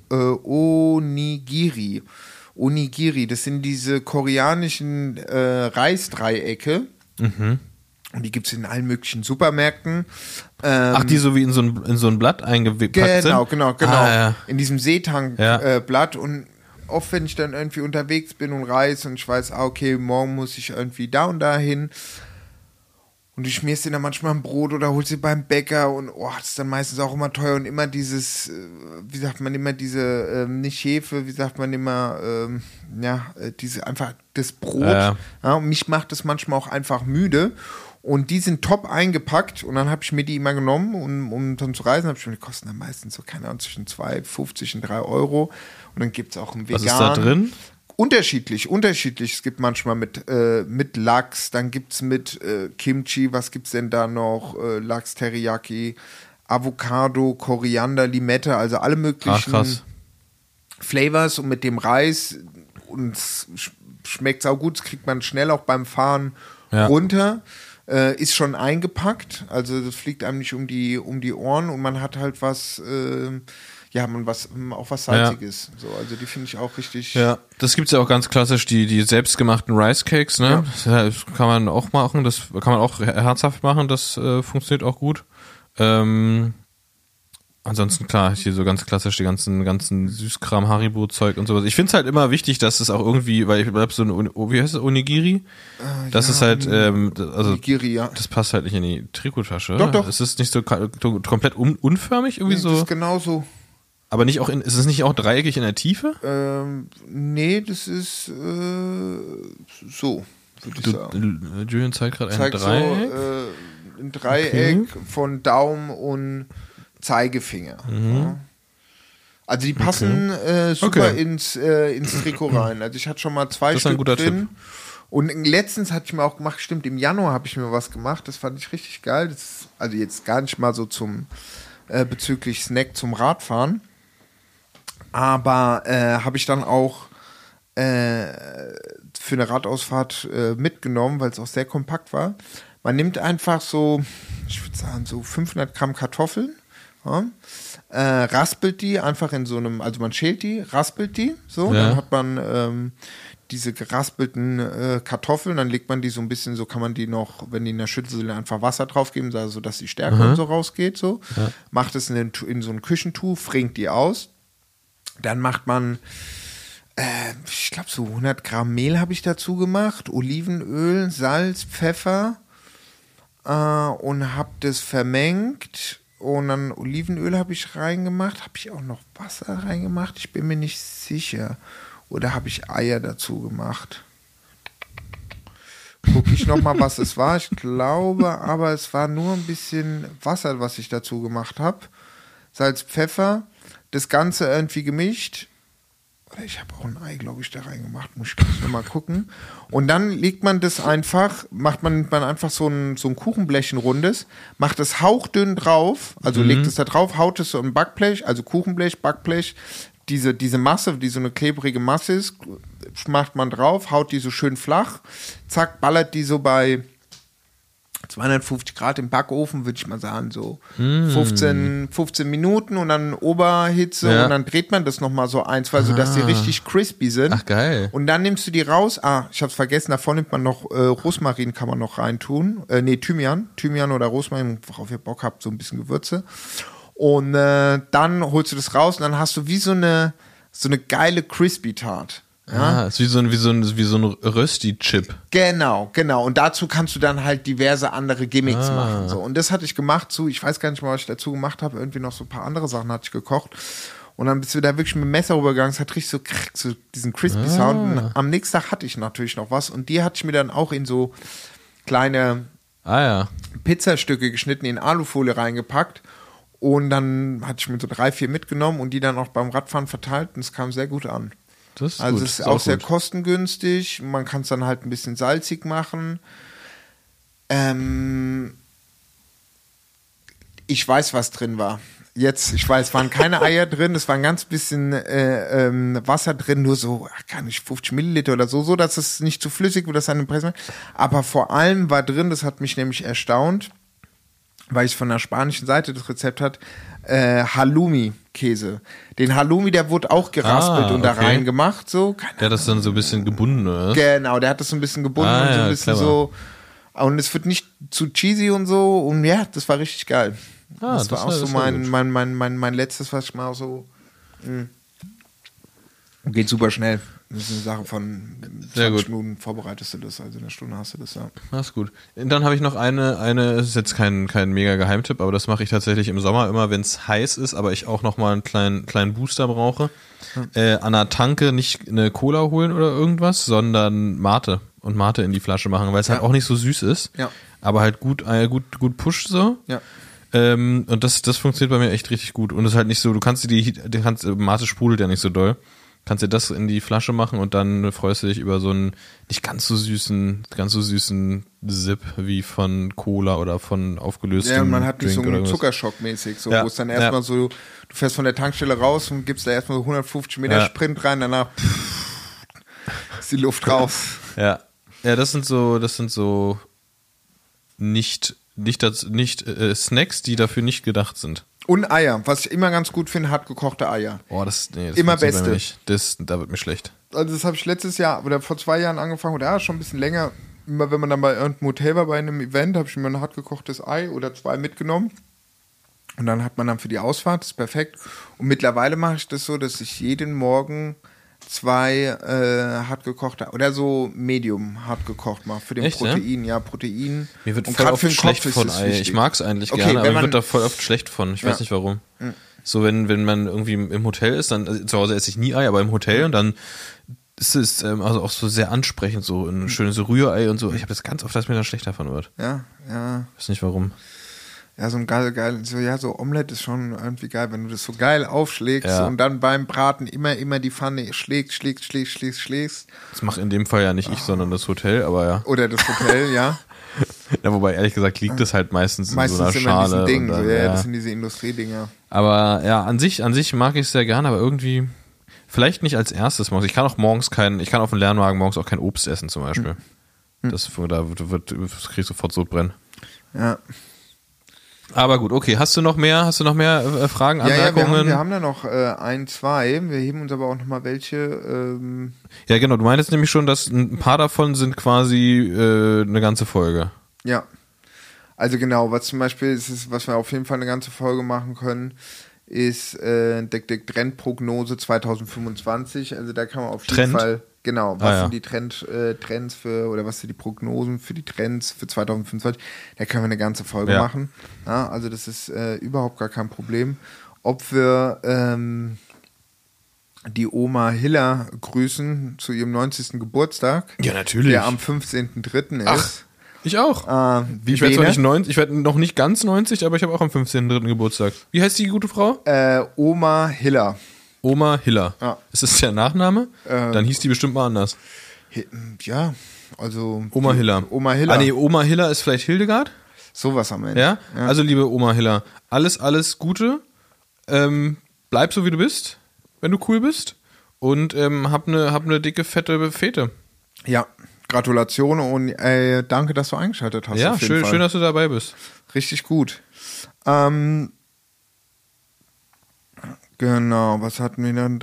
Speaker 2: Onigiri, das sind diese koreanischen Reisdreiecke. Mhm. Und die gibt es in allen möglichen Supermärkten.
Speaker 1: Ach, die so wie in so ein Blatt eingepackt sind?
Speaker 2: Genau. In diesem Seetankblatt. Und oft, wenn ich dann irgendwie unterwegs bin und reise und ich weiß, okay, morgen muss ich irgendwie da und da hin. Und du schmierst dir dann manchmal ein Brot oder holst dir beim Bäcker und das ist dann meistens auch immer teuer und immer dieses, wie sagt man immer, diese, nicht Hefe, wie sagt man immer, diese einfach das Brot. Ja, und mich macht das manchmal auch einfach müde. Und die sind top eingepackt und dann habe ich mir die immer genommen, um dann zu reisen. Die kosten dann meistens so, keine Ahnung, zwischen 2,50 und 3 Euro. Und dann gibt es auch einen vegan.
Speaker 1: Was ist da drin?
Speaker 2: Unterschiedlich. Es gibt manchmal mit Lachs, dann gibt es mit Kimchi, was gibt es denn da noch? Lachs, Teriyaki, Avocado, Koriander, Limette, also alle möglichen Flavors und mit dem Reis. Und es schmeckt auch gut, das kriegt man schnell auch beim Fahren runter. Ist schon eingepackt, also das fliegt einem nicht um die Ohren und man hat halt was... auch was Salziges. Ja. So, also die finde ich auch richtig.
Speaker 1: Ja, das gibt's ja auch ganz klassisch, die selbstgemachten Rice Cakes, ne? Ja. Das kann man auch machen, das kann man auch herzhaft machen, das funktioniert auch gut. Ansonsten klar, hier so ganz klassisch die ganzen Süßkram, Haribo-Zeug und sowas. Ich finde es halt immer wichtig, dass es auch irgendwie, weil ich bleib so wie heißt es, Onigiri? Das ist halt, also Onigiri, das passt halt nicht in die Trikottasche.
Speaker 2: Doch.
Speaker 1: Es ist nicht so komplett unförmig irgendwie so.
Speaker 2: Das ist genauso.
Speaker 1: Aber nicht auch ist es nicht auch dreieckig in der Tiefe?
Speaker 2: Nee, das ist so, würde ich sagen.
Speaker 1: Julian zeigt gerade ein Dreieck.
Speaker 2: So, ein Dreieck von Daumen und Zeigefinger. Ja. Also die passen super ins Trikot rein. Also ich hatte schon mal 2 Stück drin. Tipp. Und letztens hatte ich mir auch gemacht, stimmt, im Januar habe ich mir was gemacht. Das fand ich richtig geil. Das, also jetzt gar nicht mal so zum bezüglich Snack zum Radfahren. Aber habe ich dann auch für eine Radausfahrt mitgenommen, weil es auch sehr kompakt war. Man nimmt einfach so, ich würde sagen, so 500 Gramm Kartoffeln, ja, raspelt die einfach in so einem, also man schält die, raspelt die, so, dann hat man diese geraspelten Kartoffeln, dann legt man die so ein bisschen, so kann man die noch, wenn die in der Schüssel einfach Wasser draufgeben, so dass die Stärke und so rausgeht, so. Ja. Macht es in so ein Küchentuch, fringt die aus. Dann macht man, ich glaube so 100 Gramm Mehl habe ich dazu gemacht, Olivenöl, Salz, Pfeffer und habe das vermengt. Und dann Olivenöl habe ich reingemacht. Habe ich auch noch Wasser reingemacht? Ich bin mir nicht sicher. Oder habe ich Eier dazu gemacht? Gucke ich nochmal, was es war. Ich glaube, aber es war nur ein bisschen Wasser, was ich dazu gemacht habe. Salz, Pfeffer. Das Ganze irgendwie gemischt. Oder ich habe auch ein Ei, glaube ich, da reingemacht. Muss ich nochmal gucken. Und dann legt man das einfach, macht man einfach so ein Kuchenblech, ein rundes, macht es hauchdünn drauf, also legt es da drauf, haut es so im Backblech, also Kuchenblech, Backblech, diese Masse, die so eine klebrige Masse ist, macht man drauf, haut die so schön flach, zack, ballert die so bei 250 Grad im Backofen, würde ich mal sagen, so 15 Minuten und dann Oberhitze und dann dreht man das nochmal so ein, zwei, sodass die richtig crispy sind.
Speaker 1: Ach, geil.
Speaker 2: Und dann nimmst du die raus, ich hab's vergessen, davon nimmt man noch Rosmarin, kann man noch reintun, Thymian oder Rosmarin, worauf ihr Bock habt, so ein bisschen Gewürze. Und dann holst du das raus und dann hast du wie so eine geile Crispy-Tart. Ja,
Speaker 1: ist wie so ein Rösti-Chip.
Speaker 2: Genau. Und dazu kannst du dann halt diverse andere Gimmicks machen. So. Und das hatte ich gemacht ich weiß gar nicht mal, was ich dazu gemacht habe, irgendwie noch so ein paar andere Sachen hatte ich gekocht. Und dann bist du da wirklich mit dem Messer rübergegangen, es hat richtig so diesen crispy Sound. Und am nächsten Tag hatte ich natürlich noch was und die hatte ich mir dann auch in so kleine Pizzastücke geschnitten, in Alufolie reingepackt. Und dann hatte ich mir so 3, 4 mitgenommen und die dann auch beim Radfahren verteilt und es kam sehr gut an. Es ist auch sehr kostengünstig. Man kann es dann halt ein bisschen salzig machen. Ich weiß, was drin war. Ich weiß, waren keine Eier drin. Es war ein ganz bisschen Wasser drin, nur so, gar nicht 50 Milliliter oder so, dass es nicht zu flüssig wird, dass eine Presse. Aber vor allem war drin, das hat mich nämlich erstaunt, weil ich von der spanischen Seite das Rezept hat, Halloumi-Käse. Den Halloumi, der wurde auch geraspelt und da reingemacht. So.
Speaker 1: Der hat das dann so ein bisschen gebunden, oder?
Speaker 2: Genau, der hat das so ein bisschen gebunden und so ein bisschen clever. So. Und es wird nicht zu cheesy und so. Und ja, das war richtig geil. Das war auch so mein letztes, was ich mal so. Geht super schnell. Das ist eine Sache von 20 Minuten vorbereitest du das, also in einer Stunde hast du das, ja.
Speaker 1: Das ist gut. Dann habe ich noch eine, ist jetzt kein mega Geheimtipp, aber das mache ich tatsächlich im Sommer immer, wenn es heiß ist, aber ich auch nochmal einen kleinen Booster brauche. An der Tanke nicht eine Cola holen oder irgendwas, sondern Mate und Mate in die Flasche machen, weil es halt auch nicht so süß ist, aber halt gut pusht so. Ja. Und das funktioniert bei mir echt richtig gut. Und es ist halt nicht so, Mate sprudelt ja nicht so doll. Kannst dir das in die Flasche machen und dann freust du dich über so einen nicht ganz so süßen Sip wie von Cola oder von aufgelöstem
Speaker 2: Ja, und man hat nicht
Speaker 1: Drink
Speaker 2: so einen Zuckerschock-mäßig, so, wo es dann erstmal so, du fährst von der Tankstelle raus und gibst da erstmal so 150 Meter Sprint rein, danach ist die Luft raus.
Speaker 1: Ja, das sind so nicht Snacks, die dafür nicht gedacht sind.
Speaker 2: Und Eier, was ich immer ganz gut finde, hart gekochte Eier.
Speaker 1: Oh, das
Speaker 2: immer Beste.
Speaker 1: Da wird mir schlecht.
Speaker 2: Also das habe ich letztes Jahr oder vor 2 Jahren angefangen, oder schon ein bisschen länger. Immer wenn man dann bei irgendeinem Hotel war, bei einem Event, habe ich mir ein hart gekochtes Ei oder 2 mitgenommen. Und dann hat man dann für die Ausfahrt, das ist perfekt. Und mittlerweile mache ich das so, dass ich jeden Morgen 2 hart gekochte oder so Medium hart gekocht mache für den
Speaker 1: Echt,
Speaker 2: Protein. Ja, Protein.
Speaker 1: Mir wird voll oft schlecht von Ei. Ich mag es eigentlich gerne, aber mir wird da voll oft schlecht von. Ich weiß nicht warum. So, wenn man irgendwie im Hotel ist, dann, also zu Hause esse ich nie Ei, aber im Hotel und dann ist es also auch so sehr ansprechend, so ein schönes Rührei und so. Ich habe das ganz oft, dass mir dann schlecht davon wird.
Speaker 2: Ja.
Speaker 1: Weiß nicht warum.
Speaker 2: Ja, so ein geil, so Omelette ist schon irgendwie geil, wenn du das so geil aufschlägst und dann beim Braten immer die Pfanne schlägst.
Speaker 1: Das macht in dem Fall ja nicht ich, sondern das Hotel, aber ja.
Speaker 2: Oder das Hotel, ja.
Speaker 1: Ja, wobei ehrlich gesagt liegt es halt meistens in so einer Schale.
Speaker 2: Immer in diesen Dingen,
Speaker 1: dann,
Speaker 2: so, das sind diese Industriedinger.
Speaker 1: Aber ja, an sich mag ich es sehr gerne, aber irgendwie vielleicht nicht als erstes morgens. Ich kann auf dem Lernwagen morgens auch kein Obst essen zum Beispiel. Das krieg ich sofort Sodbrennen.
Speaker 2: Ja.
Speaker 1: Aber gut, okay. Hast du noch mehr Fragen, Anmerkungen?
Speaker 2: Ja, wir haben da noch ein, zwei. Wir heben uns aber auch noch mal welche.
Speaker 1: Ja, genau. Du meintest nämlich schon, dass ein paar davon sind quasi eine ganze Folge.
Speaker 2: Ja. Also genau, was zum Beispiel ist, was wir auf jeden Fall eine ganze Folge machen können, ist die Trendprognose 2025. Also da kann man auf jeden Fall, genau, was sind die Trends für, oder was sind die Prognosen für die Trends für 2025? Da können wir eine ganze Folge machen. Ja, also das ist überhaupt gar kein Problem. Ob wir die Oma Hiller grüßen zu ihrem 90. Geburtstag.
Speaker 1: Ja, natürlich.
Speaker 2: Der am 15.03. ist.
Speaker 1: Ach, ich auch. Ich werde noch nicht ganz 90, aber ich habe auch am 15.03. Geburtstag. Wie heißt die gute Frau?
Speaker 2: Oma Hiller.
Speaker 1: Oma Hiller.
Speaker 2: Ja.
Speaker 1: Ist das der Nachname? Dann hieß die bestimmt mal anders.
Speaker 2: Ja, also
Speaker 1: Oma Hiller.
Speaker 2: Oma Hiller.
Speaker 1: Ah nee, Oma Hiller ist vielleicht Hildegard?
Speaker 2: Sowas am Ende.
Speaker 1: Ja? Also liebe Oma Hiller, alles Gute. Bleib so wie du bist, wenn du cool bist. Und hab eine dicke, fette Fete.
Speaker 2: Ja, Gratulation und danke, dass du eingeschaltet hast.
Speaker 1: Ja, schön, dass du dabei bist.
Speaker 2: Richtig gut. Genau, was hatten wir dann?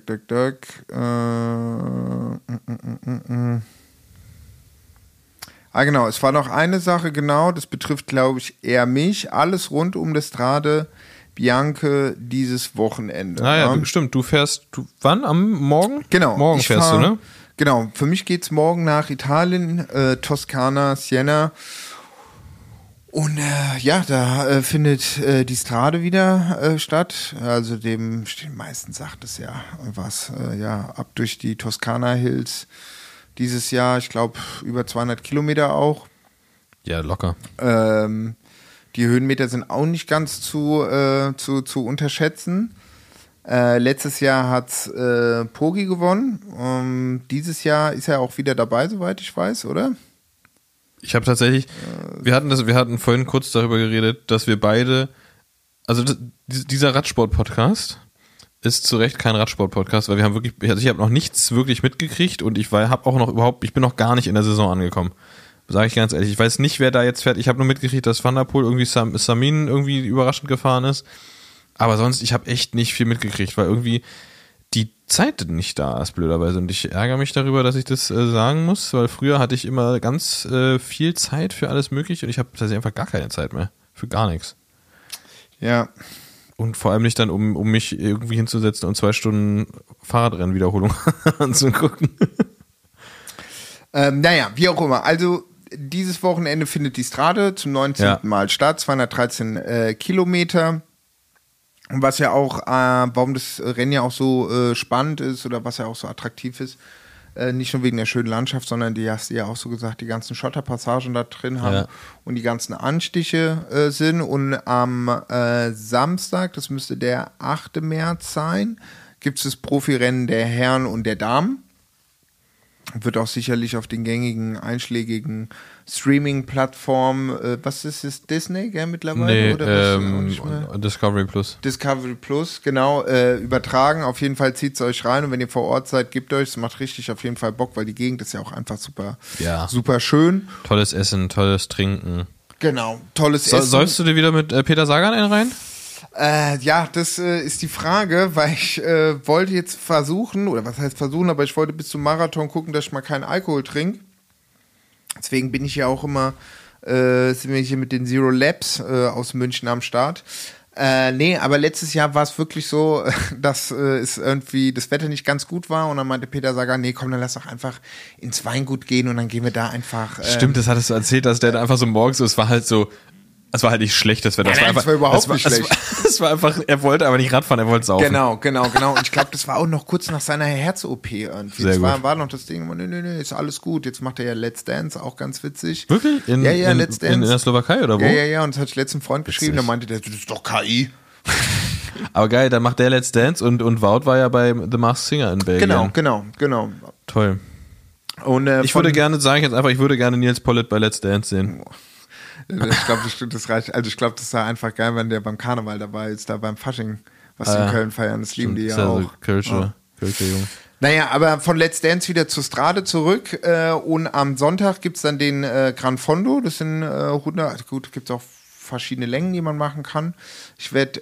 Speaker 2: Genau, es war noch eine Sache, genau, das betrifft, glaube ich, eher mich. Alles rund um das Strade Bianche dieses Wochenende.
Speaker 1: Ja, stimmt. Wann? Am Morgen?
Speaker 2: Genau.
Speaker 1: Morgen fährst du, ne?
Speaker 2: Genau, für mich geht's morgen nach Italien, Toskana, Siena. Und da findet die Strade wieder statt. Also den meisten sagt es ja was. Ab durch die Toskana Hills dieses Jahr. Ich glaube, über 200 Kilometer auch.
Speaker 1: Ja, locker.
Speaker 2: Die Höhenmeter sind auch nicht ganz zu unterschätzen. Letztes Jahr hat Poggi gewonnen. Dieses Jahr ist er auch wieder dabei, soweit ich weiß, oder?
Speaker 1: Ich habe tatsächlich, wir hatten vorhin kurz darüber geredet, dass wir beide, also dieser Radsport-Podcast ist zu Recht kein Radsport-Podcast, weil wir haben wirklich, also ich habe noch nichts wirklich mitgekriegt und ich bin noch gar nicht in der Saison angekommen. Sage ich ganz ehrlich. Ich weiß nicht, wer da jetzt fährt. Ich habe nur mitgekriegt, dass Van der Poel irgendwie Samin irgendwie überraschend gefahren ist. Aber sonst, ich habe echt nicht viel mitgekriegt, weil irgendwie die Zeit nicht da ist, blöderweise. Und ich ärgere mich darüber, dass ich das sagen muss, weil früher hatte ich immer ganz viel Zeit für alles Mögliche und ich habe tatsächlich einfach gar keine Zeit mehr. Für gar nichts.
Speaker 2: Ja.
Speaker 1: Und vor allem nicht dann, um mich irgendwie hinzusetzen und 2 Stunden Fahrradrennenwiederholung anzugucken.
Speaker 2: Wie auch immer. Also dieses Wochenende findet die Strade zum 19. Mal statt, 213 Kilometer. Und was ja auch, warum das Rennen ja auch so spannend ist oder was ja auch so attraktiv ist, nicht nur wegen der schönen Landschaft, sondern die hast du ja auch so gesagt, die ganzen Schotterpassagen da drin haben und die ganzen Anstiche sind. Und am Samstag, das müsste der 8. März sein, gibt es das Profirennen der Herren und der Damen. Wird auch sicherlich auf den gängigen, einschlägigen Streaming-Plattformen, was ist es, Disney, gell, mittlerweile?
Speaker 1: Nee,
Speaker 2: oder
Speaker 1: Discovery Plus.
Speaker 2: Discovery Plus, genau, übertragen. Auf jeden Fall zieht es euch rein und wenn ihr vor Ort seid, gebt euch, es macht richtig auf jeden Fall Bock, weil die Gegend ist ja auch einfach super schön.
Speaker 1: Tolles Essen, tolles Trinken.
Speaker 2: Genau, tolles Essen.
Speaker 1: Sollst du dir wieder mit Peter Sagan einreihen?
Speaker 2: Das ist die Frage, weil ich wollte jetzt versuchen, oder was heißt versuchen, aber ich wollte bis zum Marathon gucken, dass ich mal keinen Alkohol trinke. Deswegen bin ich ja auch immer, sind wir hier mit den Zero Labs aus München am Start. Aber letztes Jahr war es wirklich so, dass es irgendwie das Wetter nicht ganz gut war und dann meinte Peter Sagan, nee, komm, dann lass doch einfach ins Weingut gehen und dann gehen wir da einfach.
Speaker 1: Stimmt, das hattest du erzählt, dass der da einfach so morgens, es war halt so Es war halt nicht schlecht, das Wetter.
Speaker 2: Das war überhaupt nicht schlecht.
Speaker 1: Es war einfach, er wollte aber nicht Radfahren, er wollte saufen.
Speaker 2: Genau. Und ich glaube, das war auch noch kurz nach seiner Herz-OP irgendwie.
Speaker 1: Sehr
Speaker 2: das
Speaker 1: gut.
Speaker 2: war noch das Ding, nee, ist alles gut. Jetzt macht er ja Let's Dance, auch ganz witzig.
Speaker 1: Wirklich?
Speaker 2: Let's Dance.
Speaker 1: In der Slowakei oder wo?
Speaker 2: Ja, und das hatte ich letztens einen Freund geschrieben, der meinte, das ist doch KI.
Speaker 1: Aber geil, dann macht der Let's Dance und Wout war ja bei The Masked Singer in Belgien.
Speaker 2: Genau.
Speaker 1: Toll.
Speaker 2: Und,
Speaker 1: ich würde gerne Nils Pollitt bei Let's Dance sehen.
Speaker 2: Ich glaube, das reicht. Also ich glaube, das war einfach geil, wenn der beim Karneval dabei ist, da beim Fasching, was die in Köln feiern. Das lieben die ja auch.
Speaker 1: So Kölsche Jung.
Speaker 2: Naja, aber von Let's Dance wieder zur Strade zurück und am Sonntag gibt's dann den Gran Fondo. Das sind 100, gut, gibt's auch verschiedene Längen, die man machen kann. Ich werde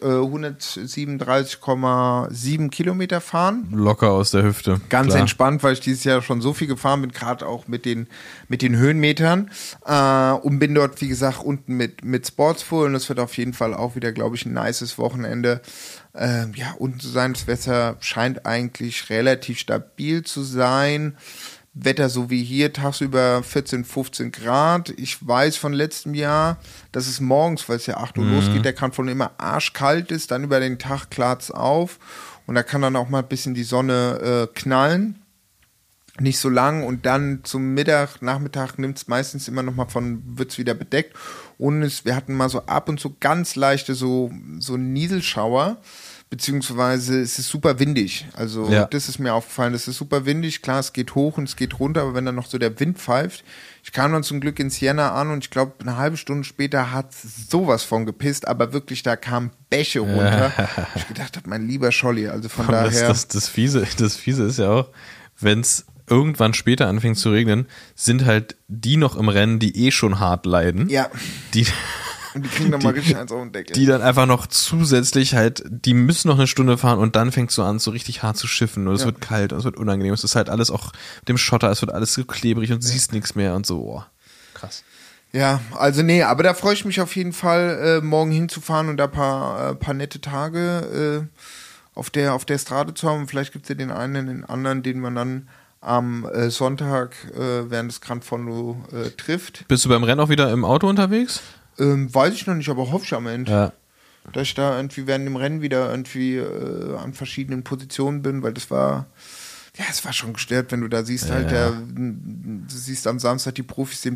Speaker 2: 137,7 Kilometer fahren.
Speaker 1: Locker aus der Hüfte.
Speaker 2: Ganz
Speaker 1: klar.
Speaker 2: entspannt, weil ich dieses Jahr schon so viel gefahren bin, gerade auch mit den Höhenmetern. Und bin dort, wie gesagt, unten mit Sportsfull. Und das wird auf jeden Fall auch wieder, glaube ich, ein nices Wochenende. Unten zu sein. Das Wetter scheint eigentlich relativ stabil zu sein. Wetter so wie hier, tagsüber 14, 15 Grad. Ich weiß von letztem Jahr, dass es morgens, weil es ja 8 Uhr losgeht, der kann von immer arschkalt ist, dann über den Tag klart's auf und da kann dann auch mal ein bisschen die Sonne knallen. Nicht so lang und dann zum Nachmittag nimmt es meistens immer noch mal wird's wieder bedeckt und wir hatten mal so ab und zu ganz leichte so Nieselschauer. Beziehungsweise es ist super windig. Also Das ist mir aufgefallen, es ist super windig. Klar, es geht hoch und es geht runter, aber wenn dann noch so der Wind pfeift. Ich kam dann zum Glück in Siena an und ich glaube, eine halbe Stunde später hat sowas von gepisst, aber wirklich, da kamen Bäche runter. Ich gedacht habe, mein lieber Scholli, also von daher.
Speaker 1: Das Fiese ist ja auch, wenn es irgendwann später anfängt zu regnen, sind halt die noch im Rennen, die schon hart leiden.
Speaker 2: Ja. Und die kriegen dann mal richtig eins auf den Deckel.
Speaker 1: Die dann einfach noch zusätzlich halt, die müssen noch eine Stunde fahren und dann fängst du an, so richtig hart zu schiffen und es wird kalt und es wird unangenehm. Es ist halt alles auch mit dem Schotter, es wird alles so klebrig und siehst nichts mehr und so. Krass.
Speaker 2: Ja, also nee, aber da freue ich mich auf jeden Fall, morgen hinzufahren und da paar nette Tage auf der Strade zu haben. Vielleicht gibt es ja den einen, den anderen, den man dann am Sonntag während des Gran Fondo trifft.
Speaker 1: Bist du beim Rennen auch wieder im Auto unterwegs?
Speaker 2: Weiß ich noch nicht, aber hoffe ich am Ende.
Speaker 1: Ja.
Speaker 2: Dass ich da irgendwie während dem Rennen wieder irgendwie an verschiedenen Positionen bin, weil es war schon gestört, wenn du da siehst, du siehst am Samstag die Profis,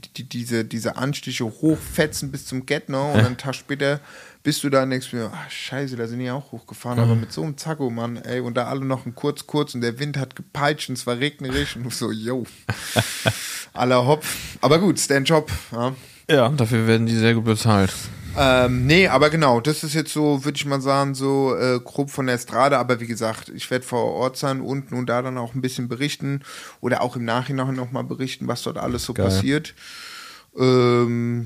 Speaker 2: diese Anstiche hochfetzen bis zum Get, ne? Und einen Tag später bist du da und denkst mir, scheiße, da sind die auch hochgefahren, aber mit so einem Zacko, Mann, ey, und da alle noch ein kurz und der Wind hat gepeitscht und es war regnerisch und du so, yo, aller hopp. Aber gut, ist dein Job, ja.
Speaker 1: Ja, dafür werden die sehr gut bezahlt.
Speaker 2: Nee, aber genau, das ist jetzt so, würde ich mal sagen, so grob von der Strade, aber wie gesagt, ich werde vor Ort sein, unten und da dann auch ein bisschen berichten oder auch im Nachhinein nochmal berichten, was dort alles so passiert. Genau.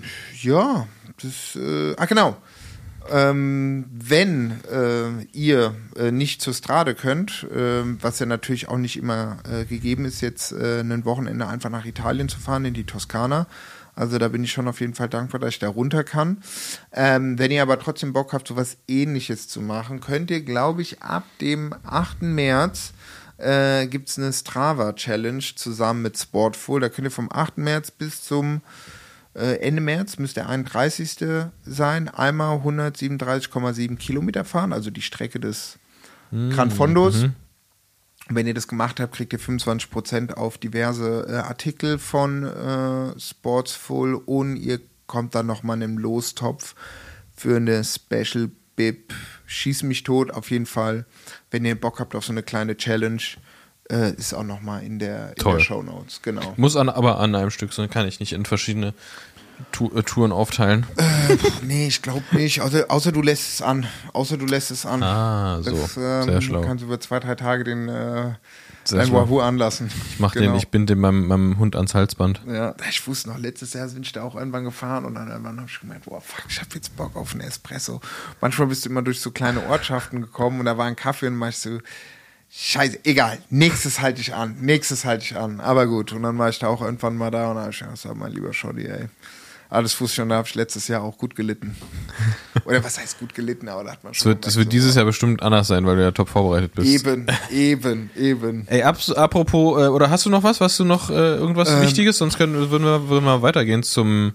Speaker 2: Wenn ihr nicht zur Strade könnt, was ja natürlich auch nicht immer gegeben ist, jetzt ein Wochenende einfach nach Italien zu fahren, in die Toskana. Also da bin ich schon auf jeden Fall dankbar, dass ich da runter kann. Wenn ihr aber trotzdem Bock habt, so was Ähnliches zu machen, könnt ihr, glaube ich, ab dem 8. März gibt es eine Strava-Challenge zusammen mit Sportful. Da könnt ihr vom 8. März bis zum Ende März, müsste der 31. sein, einmal 137,7 Kilometer fahren, also die Strecke des Gran Fondos. Wenn ihr das gemacht habt, kriegt ihr 25% auf diverse Artikel von Sportsful und ihr kommt dann nochmal in einen Lostopf für eine Special Bib. Schieß mich tot, auf jeden Fall. Wenn ihr Bock habt auf so eine kleine Challenge, ist auch nochmal in der Shownotes. Genau.
Speaker 1: Muss aber an einem Stück sein, kann ich nicht in verschiedene Touren aufteilen.
Speaker 2: Nee, ich glaube nicht. Außer du lässt es an.
Speaker 1: Ah, so. Sehr schlau.
Speaker 2: Du kannst über 2-3 Tage den Wahoo anlassen.
Speaker 1: Ich binde meinem Hund ans Halsband.
Speaker 2: Ja, ich wusste noch, letztes Jahr bin ich da auch irgendwann gefahren und dann irgendwann habe ich gemeint, boah, fuck, ich habe jetzt Bock auf einen Espresso. Manchmal bist du immer durch so kleine Ortschaften gekommen und da war ein Kaffee und meinst du, scheiße, egal, nächstes halte ich an. Aber gut, und dann war ich da auch irgendwann mal da und dann habe ich gesagt, mein lieber Schotti, ey. Alles wusste schon, da habe ich letztes Jahr auch gut gelitten. Oder was heißt gut gelitten, aber da hat man schon.
Speaker 1: Das wird dieses Jahr bestimmt anders sein, weil du ja top vorbereitet bist.
Speaker 2: Eben.
Speaker 1: Ey, apropos, oder hast du noch was du noch, irgendwas Wichtiges? Sonst würden wir weitergehen zum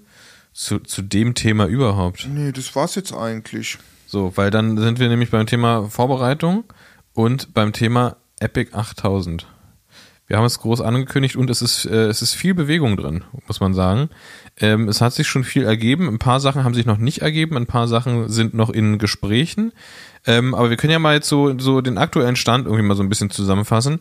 Speaker 1: zu dem Thema überhaupt?
Speaker 2: Nee, das war's jetzt eigentlich.
Speaker 1: So, weil dann sind wir nämlich beim Thema Vorbereitung und beim Thema Epic 8000. Wir haben es groß angekündigt und es ist viel Bewegung drin, muss man sagen. Es hat sich schon viel ergeben. Ein paar Sachen haben sich noch nicht ergeben, ein paar Sachen sind noch in Gesprächen. Aber wir können ja mal jetzt so den aktuellen Stand irgendwie mal so ein bisschen zusammenfassen.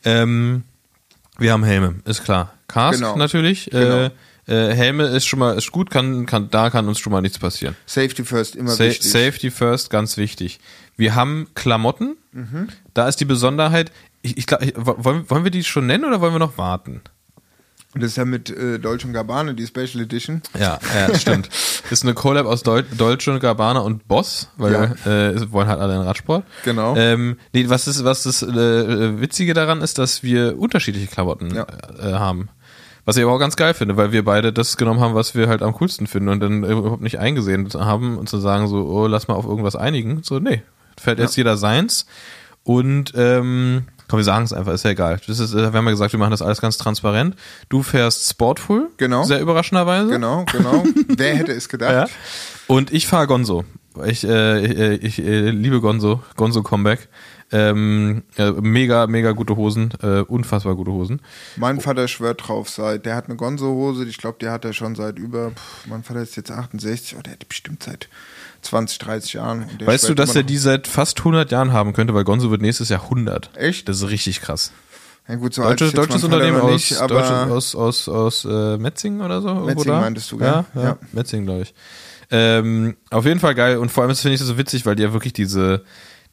Speaker 1: Wir haben Helme, ist klar. Kask natürlich.
Speaker 2: Genau.
Speaker 1: Helme ist gut, kann uns schon mal nichts passieren.
Speaker 2: Safety first, immer wichtig.
Speaker 1: Safety first, ganz wichtig. Wir haben Klamotten. Da ist die Besonderheit, ich glaube, wollen wir die schon nennen oder wollen wir noch warten?
Speaker 2: Das ist ja mit Dolce & Gabbana, die Special Edition.
Speaker 1: Ja, stimmt. Ist eine Collab aus Dolce & Gabbana und Boss, weil wollen halt alle in Radsport.
Speaker 2: Genau.
Speaker 1: Nee, was das Witzige daran ist, dass wir unterschiedliche Klamotten haben. Was ich aber auch ganz geil finde, weil wir beide das genommen haben, was wir halt am coolsten finden und dann überhaupt nicht eingesehen haben und zu sagen so, oh, lass mal auf irgendwas einigen. So, nee, fällt jetzt jeder seins. Und komm, wir sagen es einfach, ist ja egal. Wir haben ja gesagt, wir machen das alles ganz transparent. Du fährst Sportful, sehr überraschenderweise.
Speaker 2: Genau. Wer hätte es gedacht?
Speaker 1: Ja. Und ich fahre Gonzo. Ich liebe Gonzo Comeback. Mega, mega gute Hosen, unfassbar gute Hosen.
Speaker 2: Mein Vater schwört drauf, der hat eine Gonzo-Hose, ich glaube, die hat er schon seit mein Vater ist jetzt 68, der hat die bestimmt seit 20, 30 Jahren. Und
Speaker 1: weißt du, dass er die seit fast 100 Jahren haben könnte, weil Gonzo wird nächstes Jahr 100.
Speaker 2: Echt?
Speaker 1: Das ist richtig krass.
Speaker 2: Ja gut, so
Speaker 1: deutsches Unternehmen aus Metzingen oder so?
Speaker 2: Metzingen meintest du, gell?
Speaker 1: Ja, Metzingen, glaube ich. Auf jeden Fall geil und vor allem finde ich das so witzig, weil die ja wirklich diese,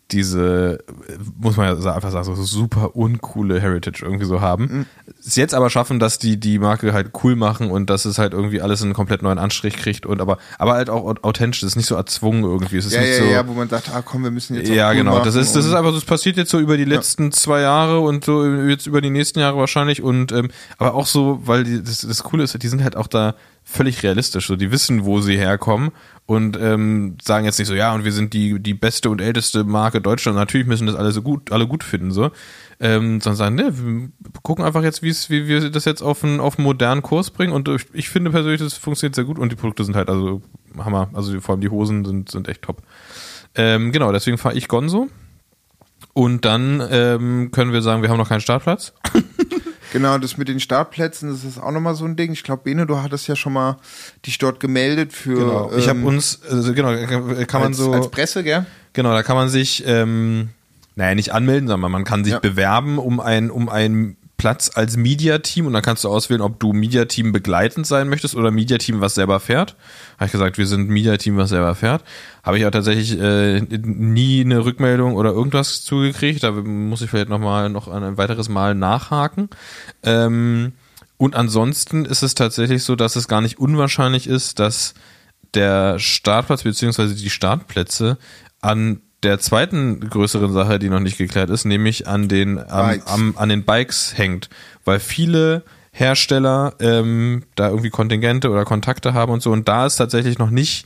Speaker 1: muss man ja einfach sagen, so super uncoole Heritage irgendwie so haben. Es jetzt aber schaffen, dass die Marke halt cool machen und dass es halt irgendwie alles einen komplett neuen Anstrich kriegt und aber halt auch authentisch, das ist nicht so erzwungen irgendwie. Es ist nicht so,
Speaker 2: wo man sagt, komm, wir müssen jetzt auch
Speaker 1: ja,
Speaker 2: cool
Speaker 1: genau,
Speaker 2: machen.
Speaker 1: das ist einfach so, es passiert jetzt so über die letzten 2 Jahre und so jetzt über die nächsten Jahre wahrscheinlich und aber auch so, weil das Coole ist, die sind halt auch da völlig realistisch, so die wissen, wo sie herkommen und sagen jetzt nicht so, ja, und wir sind die beste und älteste Marke Deutschlands, natürlich müssen das alle gut finden, so, sondern sagen, ne, wir gucken einfach jetzt, wie wir das jetzt auf einen modernen Kurs bringen und ich finde persönlich, das funktioniert sehr gut und die Produkte sind halt also Hammer, also vor allem die Hosen sind echt top. Genau, deswegen fahre ich Gonzo und dann können wir sagen, wir haben noch keinen Startplatz.
Speaker 2: Genau, das mit den Startplätzen, das ist auch nochmal so ein Ding. Ich glaube, Bene, du hattest ja schon mal dich dort gemeldet für...
Speaker 1: Genau, ich habe uns, kann man so...
Speaker 2: Als Presse, gell?
Speaker 1: Genau, da kann man sich, nicht anmelden, sondern man kann sich bewerben um ein Platz als Media-Team und dann kannst du auswählen, ob du Media-Team begleitend sein möchtest oder Media-Team, was selber fährt. Habe ich gesagt, wir sind Media-Team, was selber fährt. Habe ich auch tatsächlich nie eine Rückmeldung oder irgendwas zugekriegt. Da muss ich vielleicht noch ein weiteres Mal nachhaken. Und ansonsten ist es tatsächlich so, dass es gar nicht unwahrscheinlich ist, dass der Startplatz bzw. die Startplätze an der zweiten größeren Sache, die noch nicht geklärt ist, nämlich an den Bikes hängt, weil viele Hersteller da irgendwie Kontingente oder Kontakte haben und so und da ist tatsächlich noch nicht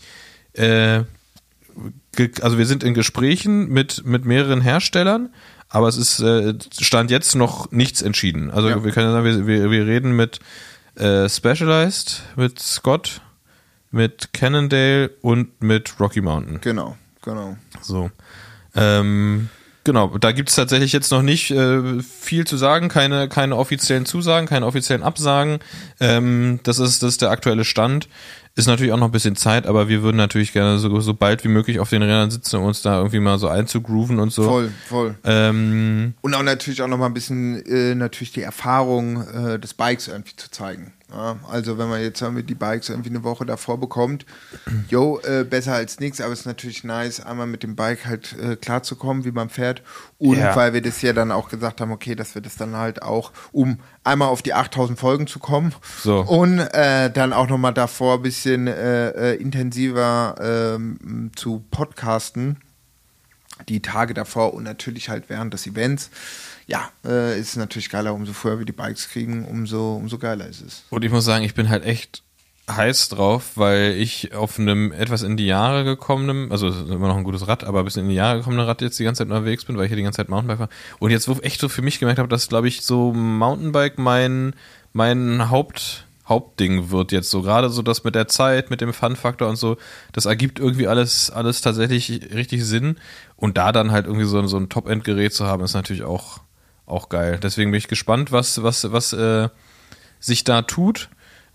Speaker 1: also wir sind in Gesprächen mit mehreren Herstellern, aber es ist Stand jetzt noch nichts entschieden. Also wir können sagen, wir reden mit Specialized, mit Scott, mit Cannondale und mit Rocky Mountain.
Speaker 2: Genau.
Speaker 1: So. Genau, da gibt es tatsächlich jetzt noch nicht viel zu sagen, keine offiziellen Zusagen, keine offiziellen Absagen. Das ist der aktuelle Stand. Ist natürlich auch noch ein bisschen Zeit, aber wir würden natürlich gerne so bald wie möglich auf den Rädern sitzen, um uns da irgendwie mal so einzugrooven und so.
Speaker 2: Voll. Und auch natürlich auch noch mal ein bisschen natürlich die Erfahrung des Bikes irgendwie zu zeigen. Ja, also wenn man jetzt die Bikes irgendwie eine Woche davor bekommt, besser als nichts, aber es ist natürlich nice, einmal mit dem Bike halt klarzukommen, wie man fährt und weil wir das ja dann auch gesagt haben, okay, dass wir das dann halt auch, um einmal auf die 8000 Folgen zu kommen und dann auch nochmal davor ein bisschen intensiver zu podcasten, die Tage davor und natürlich halt während des Events. Ja, ist natürlich geiler, umso früher wir die Bikes kriegen, umso geiler ist es.
Speaker 1: Und ich muss sagen, ich bin halt echt heiß drauf, weil ich auf einem etwas in die Jahre gekommenen, also immer noch ein gutes Rad, aber ein bisschen in die Jahre gekommenen Rad jetzt die ganze Zeit unterwegs bin, weil ich hier die ganze Zeit Mountainbike fahre. Und jetzt echt so für mich gemerkt habe, dass, glaube ich, so Mountainbike mein Hauptding wird jetzt so. Gerade so das mit der Zeit, mit dem Fun-Faktor und so, das ergibt irgendwie alles tatsächlich richtig Sinn. Und da dann halt irgendwie so ein Top-End-Gerät zu haben, ist natürlich auch geil. Deswegen bin ich gespannt, was sich da tut.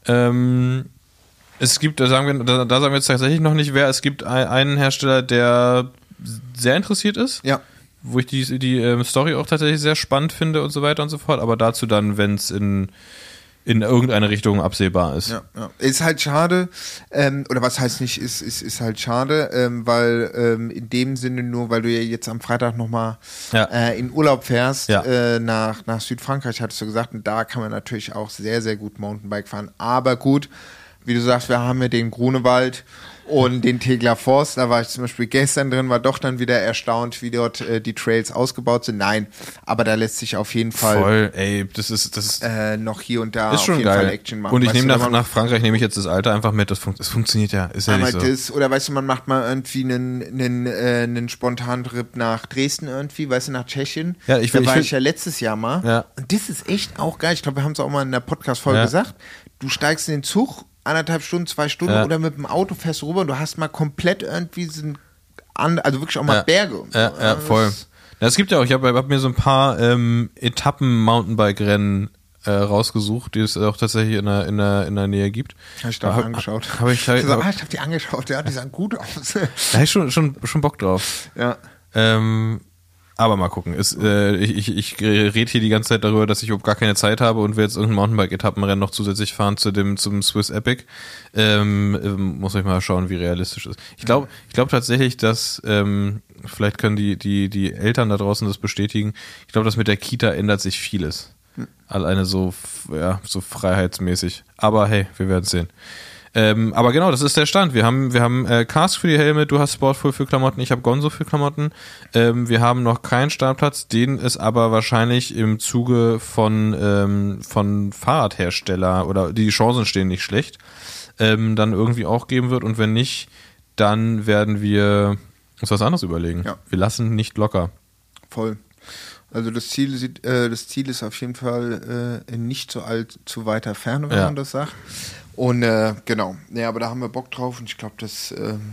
Speaker 1: Es gibt, da sagen wir jetzt tatsächlich noch nicht wer, es gibt einen Hersteller, der sehr interessiert ist.
Speaker 2: Ja.
Speaker 1: Wo ich die Story auch tatsächlich sehr spannend finde und so weiter und so fort, aber dazu dann, wenn es in irgendeine Richtung absehbar ist.
Speaker 2: Ja. Ist halt schade, oder was heißt nicht, ist halt schade, weil in dem Sinne nur, weil du ja jetzt am Freitag nochmal in Urlaub fährst, nach Südfrankreich, hattest du gesagt, und da kann man natürlich auch sehr, sehr gut Mountainbike fahren, aber gut, wie du sagst, wir haben ja den Grunewald und den Tegeler Forst, da war ich zum Beispiel gestern drin, war doch dann wieder erstaunt, wie dort die Trails ausgebaut sind. Nein, aber da lässt sich auf jeden Fall
Speaker 1: voll, ey, das ist
Speaker 2: noch hier und da
Speaker 1: ist
Speaker 2: auf
Speaker 1: schon
Speaker 2: jeden
Speaker 1: geil.
Speaker 2: Fall Action machen.
Speaker 1: Und ich nehme nach Frankreich nehme ich jetzt das Alter einfach mit, das funktioniert ja, ist ja nicht so.
Speaker 2: Das, oder weißt du, man macht mal irgendwie einen spontanen Trip nach Dresden irgendwie, weißt du, nach Tschechien.
Speaker 1: Ja,
Speaker 2: da war ich ja letztes Jahr mal.
Speaker 1: Ja.
Speaker 2: Und das ist echt auch geil. Ich glaube, wir haben es auch mal in der Podcast-Folge gesagt. Du steigst in den Zug, 1,5 Stunden, 2 Stunden oder mit dem Auto fährst du rüber und du hast mal komplett irgendwie also wirklich auch mal Berge.
Speaker 1: Ja, voll. Ja, es gibt ja auch, ich hab mir so ein paar Etappen-Mountainbike-Rennen rausgesucht, die es auch tatsächlich in der Nähe gibt.
Speaker 2: Habe ich da angeschaut.
Speaker 1: Ich
Speaker 2: habe die angeschaut, ja, die sahen gut aus.
Speaker 1: Da habe ich schon Bock drauf.
Speaker 2: Ja.
Speaker 1: Aber mal gucken. Ich rede hier die ganze Zeit darüber, dass ich überhaupt gar keine Zeit habe und will jetzt irgendein Mountainbike-Etappenrennen noch zusätzlich fahren zum Swiss Epic. Muss ich mal schauen, wie realistisch es ist. Ich glaube tatsächlich, dass vielleicht können die Eltern da draußen das bestätigen. Ich glaube, dass mit der Kita ändert sich vieles. Alleine so freiheitsmäßig. Aber hey, wir werden es sehen. Aber genau, das ist der Stand. Wir haben Cask für die Helme, du hast Sportfull für Klamotten, ich habe Gonzo für Klamotten. Wir haben noch keinen Startplatz, den es aber wahrscheinlich im Zuge von Fahrradhersteller oder die Chancen stehen nicht schlecht, dann irgendwie auch geben wird. Und wenn nicht, dann werden wir uns was anderes überlegen. Ja. Wir lassen nicht locker.
Speaker 2: Voll. Also das Ziel ist auf jeden Fall nicht zu weiter Ferne, wenn man das sagt. Und genau, ja, aber da haben wir Bock drauf und ich glaube, das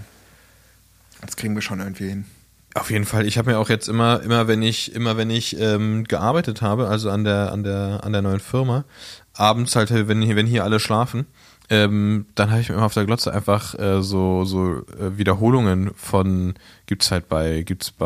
Speaker 2: kriegen wir schon irgendwie hin.
Speaker 1: Auf jeden Fall. Ich habe mir auch jetzt immer wenn ich gearbeitet habe, also an der neuen Firma, abends halt, wenn hier alle schlafen, dann habe ich mir immer auf der Glotze einfach so Wiederholungen von gibt's bei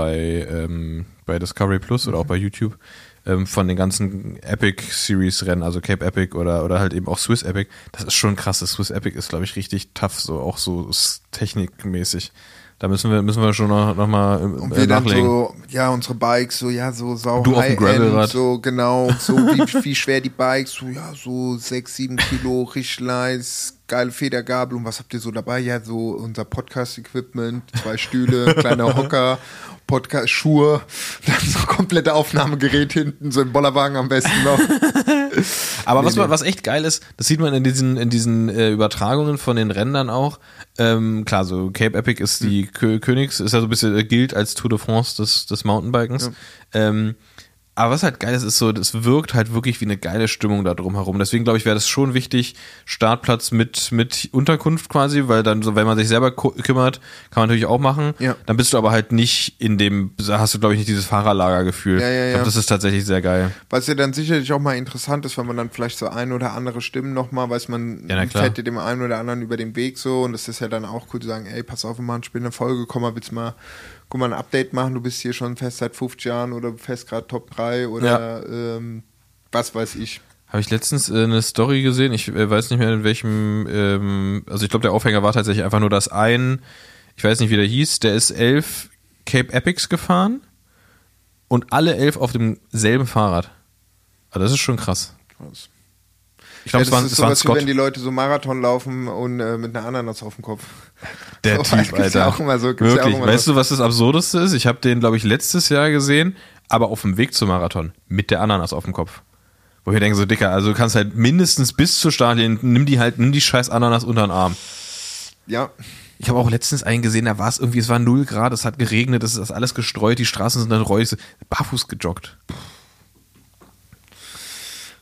Speaker 1: Discovery Plus oder auch bei YouTube von den ganzen Epic-Series-Rennen, also Cape Epic oder halt eben auch Swiss Epic. Das ist schon krass. Das Swiss Epic ist, glaube ich, richtig tough, so auch so technikmäßig. Da müssen wir schon noch mal
Speaker 2: und wir nachlegen. Dann so, ja, unsere Bikes, so sau
Speaker 1: du
Speaker 2: High-End,
Speaker 1: auf dem Gravelrad.
Speaker 2: so genau, so wie schwer die Bikes, so 6-7 Kilo, richtig nice, geile Federgabel. Und was habt ihr so dabei? Ja, so unser Podcast-Equipment, 2 Stühle, kleiner Hocker, Podcast-Schuhe, dann so komplette Aufnahmegerät hinten, so ein Bollerwagen am besten noch.
Speaker 1: Aber was echt geil ist, das sieht man in diesen Übertragungen von den Rändern auch. Klar, so Cape Epic ist die Königs, ist ja so ein bisschen, gilt als Tour de France des Mountainbikens. Ja. Aber was halt geil ist so, das wirkt halt wirklich wie eine geile Stimmung da drum herum. Deswegen glaube ich, wäre das schon wichtig, Startplatz mit Unterkunft quasi, weil dann so, wenn man sich selber kümmert, kann man natürlich auch machen. Ja. Dann bist du aber halt nicht hast du glaube ich nicht dieses Fahrerlagergefühl.
Speaker 2: Ja.
Speaker 1: Ich glaube, das ist tatsächlich sehr geil.
Speaker 2: Was ja dann sicherlich auch mal interessant ist, wenn man dann vielleicht so ein oder andere Stimmen nochmal, weiß man, fährt dir dem einen oder anderen über den Weg so und das ist ja dann auch cool zu sagen, ey, pass auf, mal in eine Folge gekommen, willst mal ein Update machen, du bist hier schon fest seit 50 Jahren oder fest gerade Top 3 oder was weiß ich.
Speaker 1: Habe ich letztens eine Story gesehen, ich weiß nicht mehr in welchem, also ich glaube der Aufhänger war tatsächlich einfach nur, dass ich weiß nicht wie der hieß, der ist 11 Cape Epics gefahren und alle 11 auf demselben Fahrrad. Also das ist schon krass. Ich glaube,
Speaker 2: das ist sowas, wie wenn die Leute so Marathon laufen und mit einer Ananas auf dem Kopf.
Speaker 1: Der so, Typ, Alter.
Speaker 2: Ja auch immer so,
Speaker 1: wirklich.
Speaker 2: Ja auch immer
Speaker 1: weißt du, was das Absurdeste ist? Ich habe den, glaube ich, letztes Jahr gesehen, aber auf dem Weg zum Marathon mit der Ananas auf dem Kopf. Wo ich denke so, Dicker, also du kannst halt mindestens bis zur Startlinie, nimm die scheiß Ananas unter den Arm.
Speaker 2: Ja.
Speaker 1: Ich habe auch letztens einen gesehen, da war es irgendwie, es war 0 Grad, es hat geregnet, es ist alles gestreut, die Straßen sind dann räudig, barfuß gejoggt.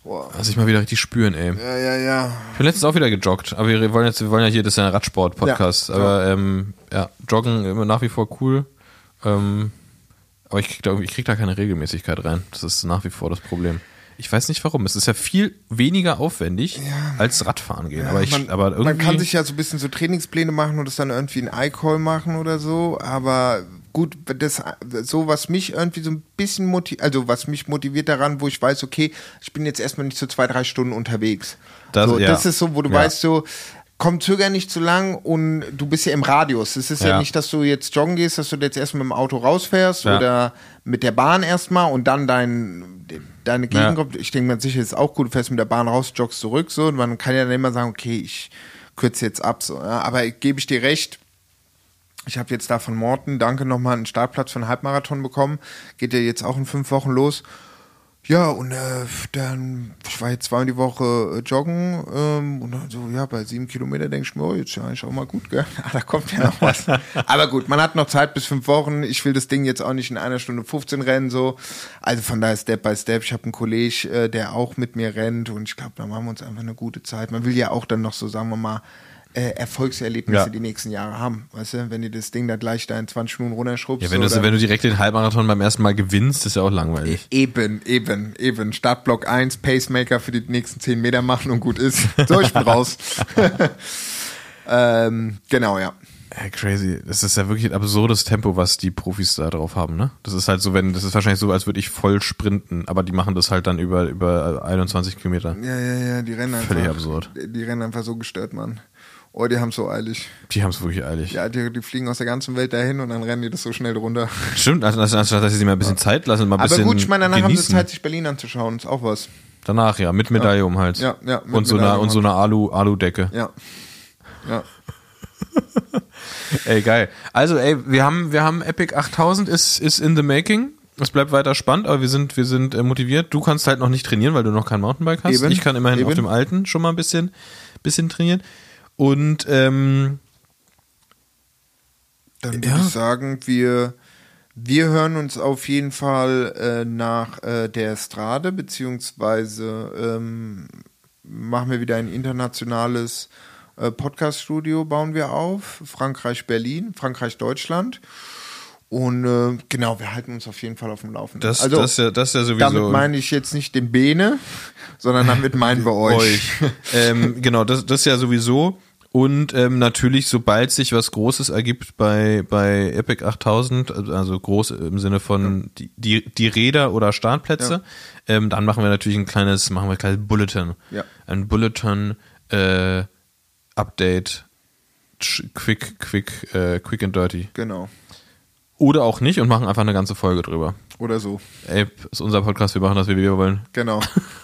Speaker 1: Lass ich mal wieder richtig spüren, ey.
Speaker 2: Ja.
Speaker 1: Ich bin letztens auch wieder gejoggt, aber wir wollen ja hier, das ist ja ein Radsport-Podcast, aber Joggen immer nach wie vor cool. Aber ich krieg da keine Regelmäßigkeit rein. Das ist nach wie vor das Problem. Ich weiß nicht warum. Es ist ja viel weniger aufwendig als Radfahren gehen.
Speaker 2: Ja,
Speaker 1: aber irgendwie
Speaker 2: man kann sich ja so ein bisschen so Trainingspläne machen und das dann irgendwie in iCall machen oder so. Aber gut, was mich irgendwie so ein bisschen was mich motiviert daran, wo ich weiß, okay, ich bin jetzt erstmal nicht so 2-3 Stunden unterwegs. Das ist so, wo du weißt so, komm, zöger nicht zu lang und du bist ja im Radius. Es ist ja nicht, dass du jetzt joggen gehst, dass du jetzt erstmal mit dem Auto rausfährst oder mit der Bahn erstmal und dann deine Gegend kommt. Ich denke mir sicher, ist auch gut, du fährst mit der Bahn raus, joggst zurück, so. Und man kann ja dann immer sagen, okay, ich kürze jetzt ab, so. Ja. Aber gebe ich dir recht, ich habe jetzt da von Morten, danke nochmal, einen Startplatz für einen Halbmarathon bekommen. Geht ja jetzt auch in 5 Wochen los. Ja, und dann, ich war jetzt 2-mal die Woche joggen und dann so, bei 7 Kilometer denke ich mir, jetzt ist ja eigentlich auch mal gut, gell? Da kommt ja noch was. Aber gut, man hat noch Zeit bis 5 Wochen. Ich will das Ding jetzt auch nicht in 1 Stunde 15 rennen, so. Also von daher Step by Step. Ich habe einen Kollegen, der auch mit mir rennt und ich glaube, da machen wir uns einfach eine gute Zeit. Man will ja auch dann noch so, sagen wir mal, Erfolgserlebnisse die nächsten Jahre haben. Weißt du, wenn du das Ding da gleich da in 20 Minuten runterschrubbst.
Speaker 1: Ja, wenn du direkt den Halbmarathon beim ersten Mal gewinnst, ist ja auch langweilig.
Speaker 2: Eben. Startblock 1, Pacemaker für die nächsten 10 Meter machen und gut ist. So, ich bin raus. Genau, ja.
Speaker 1: Ja, crazy. Das ist ja wirklich ein absurdes Tempo, was die Profis da drauf haben, ne? Das ist halt so, das ist wahrscheinlich so, als würde ich voll sprinten, aber die machen das halt dann über 21 Kilometer.
Speaker 2: Ja, die rennen einfach.
Speaker 1: Völlig absurd.
Speaker 2: Die rennen einfach so gestört, Mann. Oh, die haben es so eilig.
Speaker 1: Die haben es wirklich eilig.
Speaker 2: Ja, die fliegen aus der ganzen Welt dahin und dann rennen die das so schnell runter.
Speaker 1: Stimmt, anstatt dass sie sich mal ein bisschen Zeit lassen und mal ein bisschen
Speaker 2: aber gut, ich meine, danach
Speaker 1: genießen.
Speaker 2: haben sie Zeit, sich Berlin anzuschauen. Ist auch was.
Speaker 1: Danach, mit Medaille um Hals.
Speaker 2: Ja.
Speaker 1: Und so eine Alu-Decke.
Speaker 2: Ja.
Speaker 1: Ey, geil. Also, wir haben Epic 8000 ist in the making. Es bleibt weiter spannend, aber wir sind motiviert. Du kannst halt noch nicht trainieren, weil du noch kein Mountainbike hast. Ich kann immerhin auf dem alten schon mal ein bisschen trainieren. Und dann
Speaker 2: würde ich sagen, wir hören uns auf jeden Fall nach der Strade, beziehungsweise machen wir wieder ein internationales Podcast-Studio, bauen wir auf. Frankreich-Berlin, Frankreich-Deutschland. Und genau, wir halten uns auf jeden Fall auf dem Laufenden.
Speaker 1: Das ist ja sowieso.
Speaker 2: Damit meine ich jetzt nicht den Bene, sondern damit meinen wir euch.
Speaker 1: Genau, das ist ja sowieso. Und natürlich, sobald sich was Großes ergibt bei Epic 8000, also groß im Sinne von die Räder oder Startplätze, dann machen wir natürlich ein kleines Bulletin. Ja. Ein Bulletin Update, quick and dirty.
Speaker 2: Genau.
Speaker 1: Oder auch nicht und machen einfach eine ganze Folge drüber.
Speaker 2: Oder so.
Speaker 1: Ist unser Podcast, wir machen das, wie wir wollen.
Speaker 2: Genau.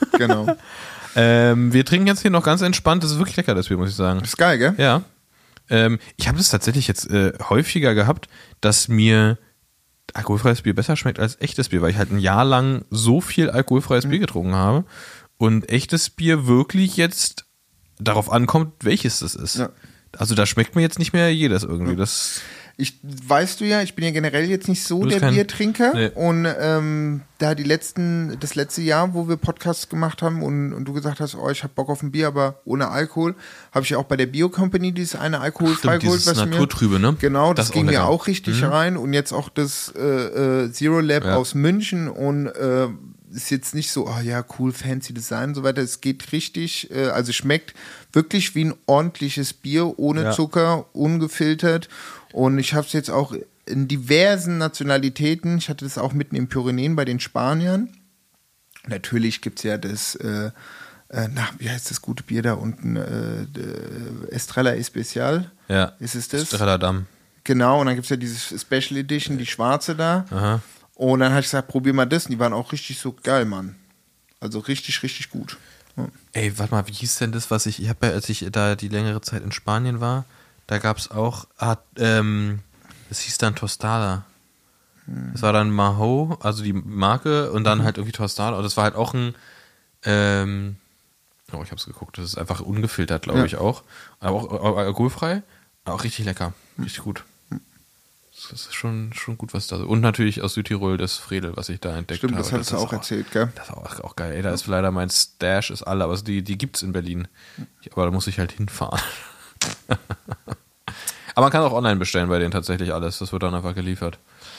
Speaker 1: Wir trinken jetzt hier noch ganz entspannt. Das ist wirklich lecker, das Bier, muss ich sagen.
Speaker 2: Das ist geil, gell?
Speaker 1: Ja. Ich habe das tatsächlich jetzt häufiger gehabt, dass mir alkoholfreies Bier besser schmeckt als echtes Bier, weil ich halt ein Jahr lang so viel alkoholfreies Bier getrunken habe und echtes Bier wirklich jetzt darauf ankommt, welches das ist. Ja. Also da schmeckt mir jetzt nicht mehr jedes irgendwie. Das
Speaker 2: Weißt du ja, ich bin ja generell jetzt nicht so der Biertrinker. Nee. Und da das letzte Jahr, wo wir Podcasts gemacht haben und du gesagt hast, ich habe Bock auf ein Bier, aber ohne Alkohol, habe ich ja auch bei der Bio-Company dieses eine alkoholfrei geholt.
Speaker 1: Das Naturtrübe, ne?
Speaker 2: Genau, das ging mir auch richtig rein. Und jetzt auch das Zero Lab aus München und ist jetzt nicht so, cool, fancy Design und so weiter. Es geht richtig, also schmeckt wirklich wie ein ordentliches Bier, ohne Zucker, ungefiltert. Und ich habe es jetzt auch in diversen Nationalitäten, ich hatte das auch mitten im Pyrenäen bei den Spaniern. Natürlich gibt es ja das, wie heißt das gute Bier da unten? Estrella Especial.
Speaker 1: Ja,
Speaker 2: ist es das?
Speaker 1: Estrella Damm.
Speaker 2: Genau, und dann gibt es ja diese Special Edition, die schwarze da.
Speaker 1: Aha.
Speaker 2: Und dann habe ich gesagt, probier mal das. Und die waren auch richtig so geil, Mann. Also richtig, richtig gut. Ja.
Speaker 1: Ey, warte mal, wie hieß denn das, was ich habe ja, als ich da die längere Zeit in Spanien war, da gab es auch, das hieß dann Tostada. Das war dann Mahou, also die Marke, und dann halt irgendwie Tostada. Und das war halt auch ein, ich hab's geguckt, das ist einfach ungefiltert, glaube ich auch. Aber auch alkoholfrei, auch richtig lecker, richtig gut. ist schon gut, was da ist. Und natürlich aus Südtirol das Fredel, was ich da entdeckt habe.
Speaker 2: Stimmt, das hattest du auch erzählt, gell?
Speaker 1: Das ist auch geil. Ey, da ist leider mein Stash, ist alle, aber die gibt's in Berlin. Aber da muss ich halt hinfahren. Aber man kann auch online bestellen bei denen tatsächlich alles. Das wird dann einfach geliefert.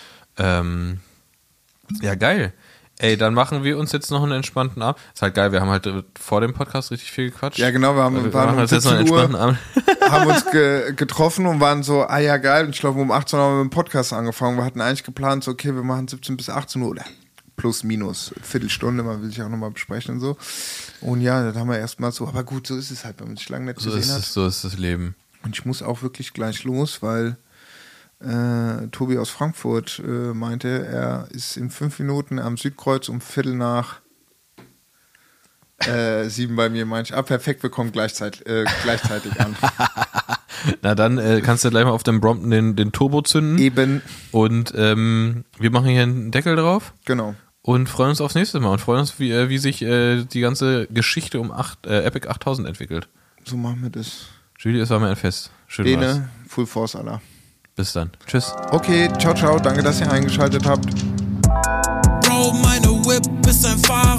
Speaker 1: Ja, geil. Ey, dann machen wir uns jetzt noch einen entspannten Abend. Ist halt geil, wir haben halt vor dem Podcast richtig viel gequatscht.
Speaker 2: Ja, genau, wir waren um 17 Uhr, haben uns getroffen und waren so, ja geil. Und ich glaube, um 18 Uhr haben wir mit dem Podcast angefangen. Wir hatten eigentlich geplant, so okay, wir machen 17 bis 18 Uhr oder plus minus Viertelstunde, man will sich auch nochmal besprechen und so. Und ja, dann haben wir erstmal so, aber gut, so ist es halt, wenn man sich lange nicht gesehen hat.
Speaker 1: So ist das Leben.
Speaker 2: Und ich muss auch wirklich gleich los, weil Tobi aus Frankfurt meinte, er ist in 5 Minuten am Südkreuz um 6:45 bei mir. Meinte ich, perfekt, wir kommen gleichzeitig an.
Speaker 1: Na dann kannst du gleich mal auf dem Brompton den Turbo zünden.
Speaker 2: Eben.
Speaker 1: Und wir machen hier einen Deckel drauf.
Speaker 2: Genau.
Speaker 1: Und freuen uns aufs nächste Mal und freuen uns, wie sich die ganze Geschichte um Epic 8000 entwickelt.
Speaker 2: So machen wir das.
Speaker 1: Julie, es war mir ein Fest. Schön
Speaker 2: Bene,
Speaker 1: war's.
Speaker 2: Full Force, Allah.
Speaker 1: Bis dann. Tschüss.
Speaker 2: Okay, ciao, ciao. Danke, dass ihr eingeschaltet habt.
Speaker 3: Bro, meine Whip ist ein Fahrrad.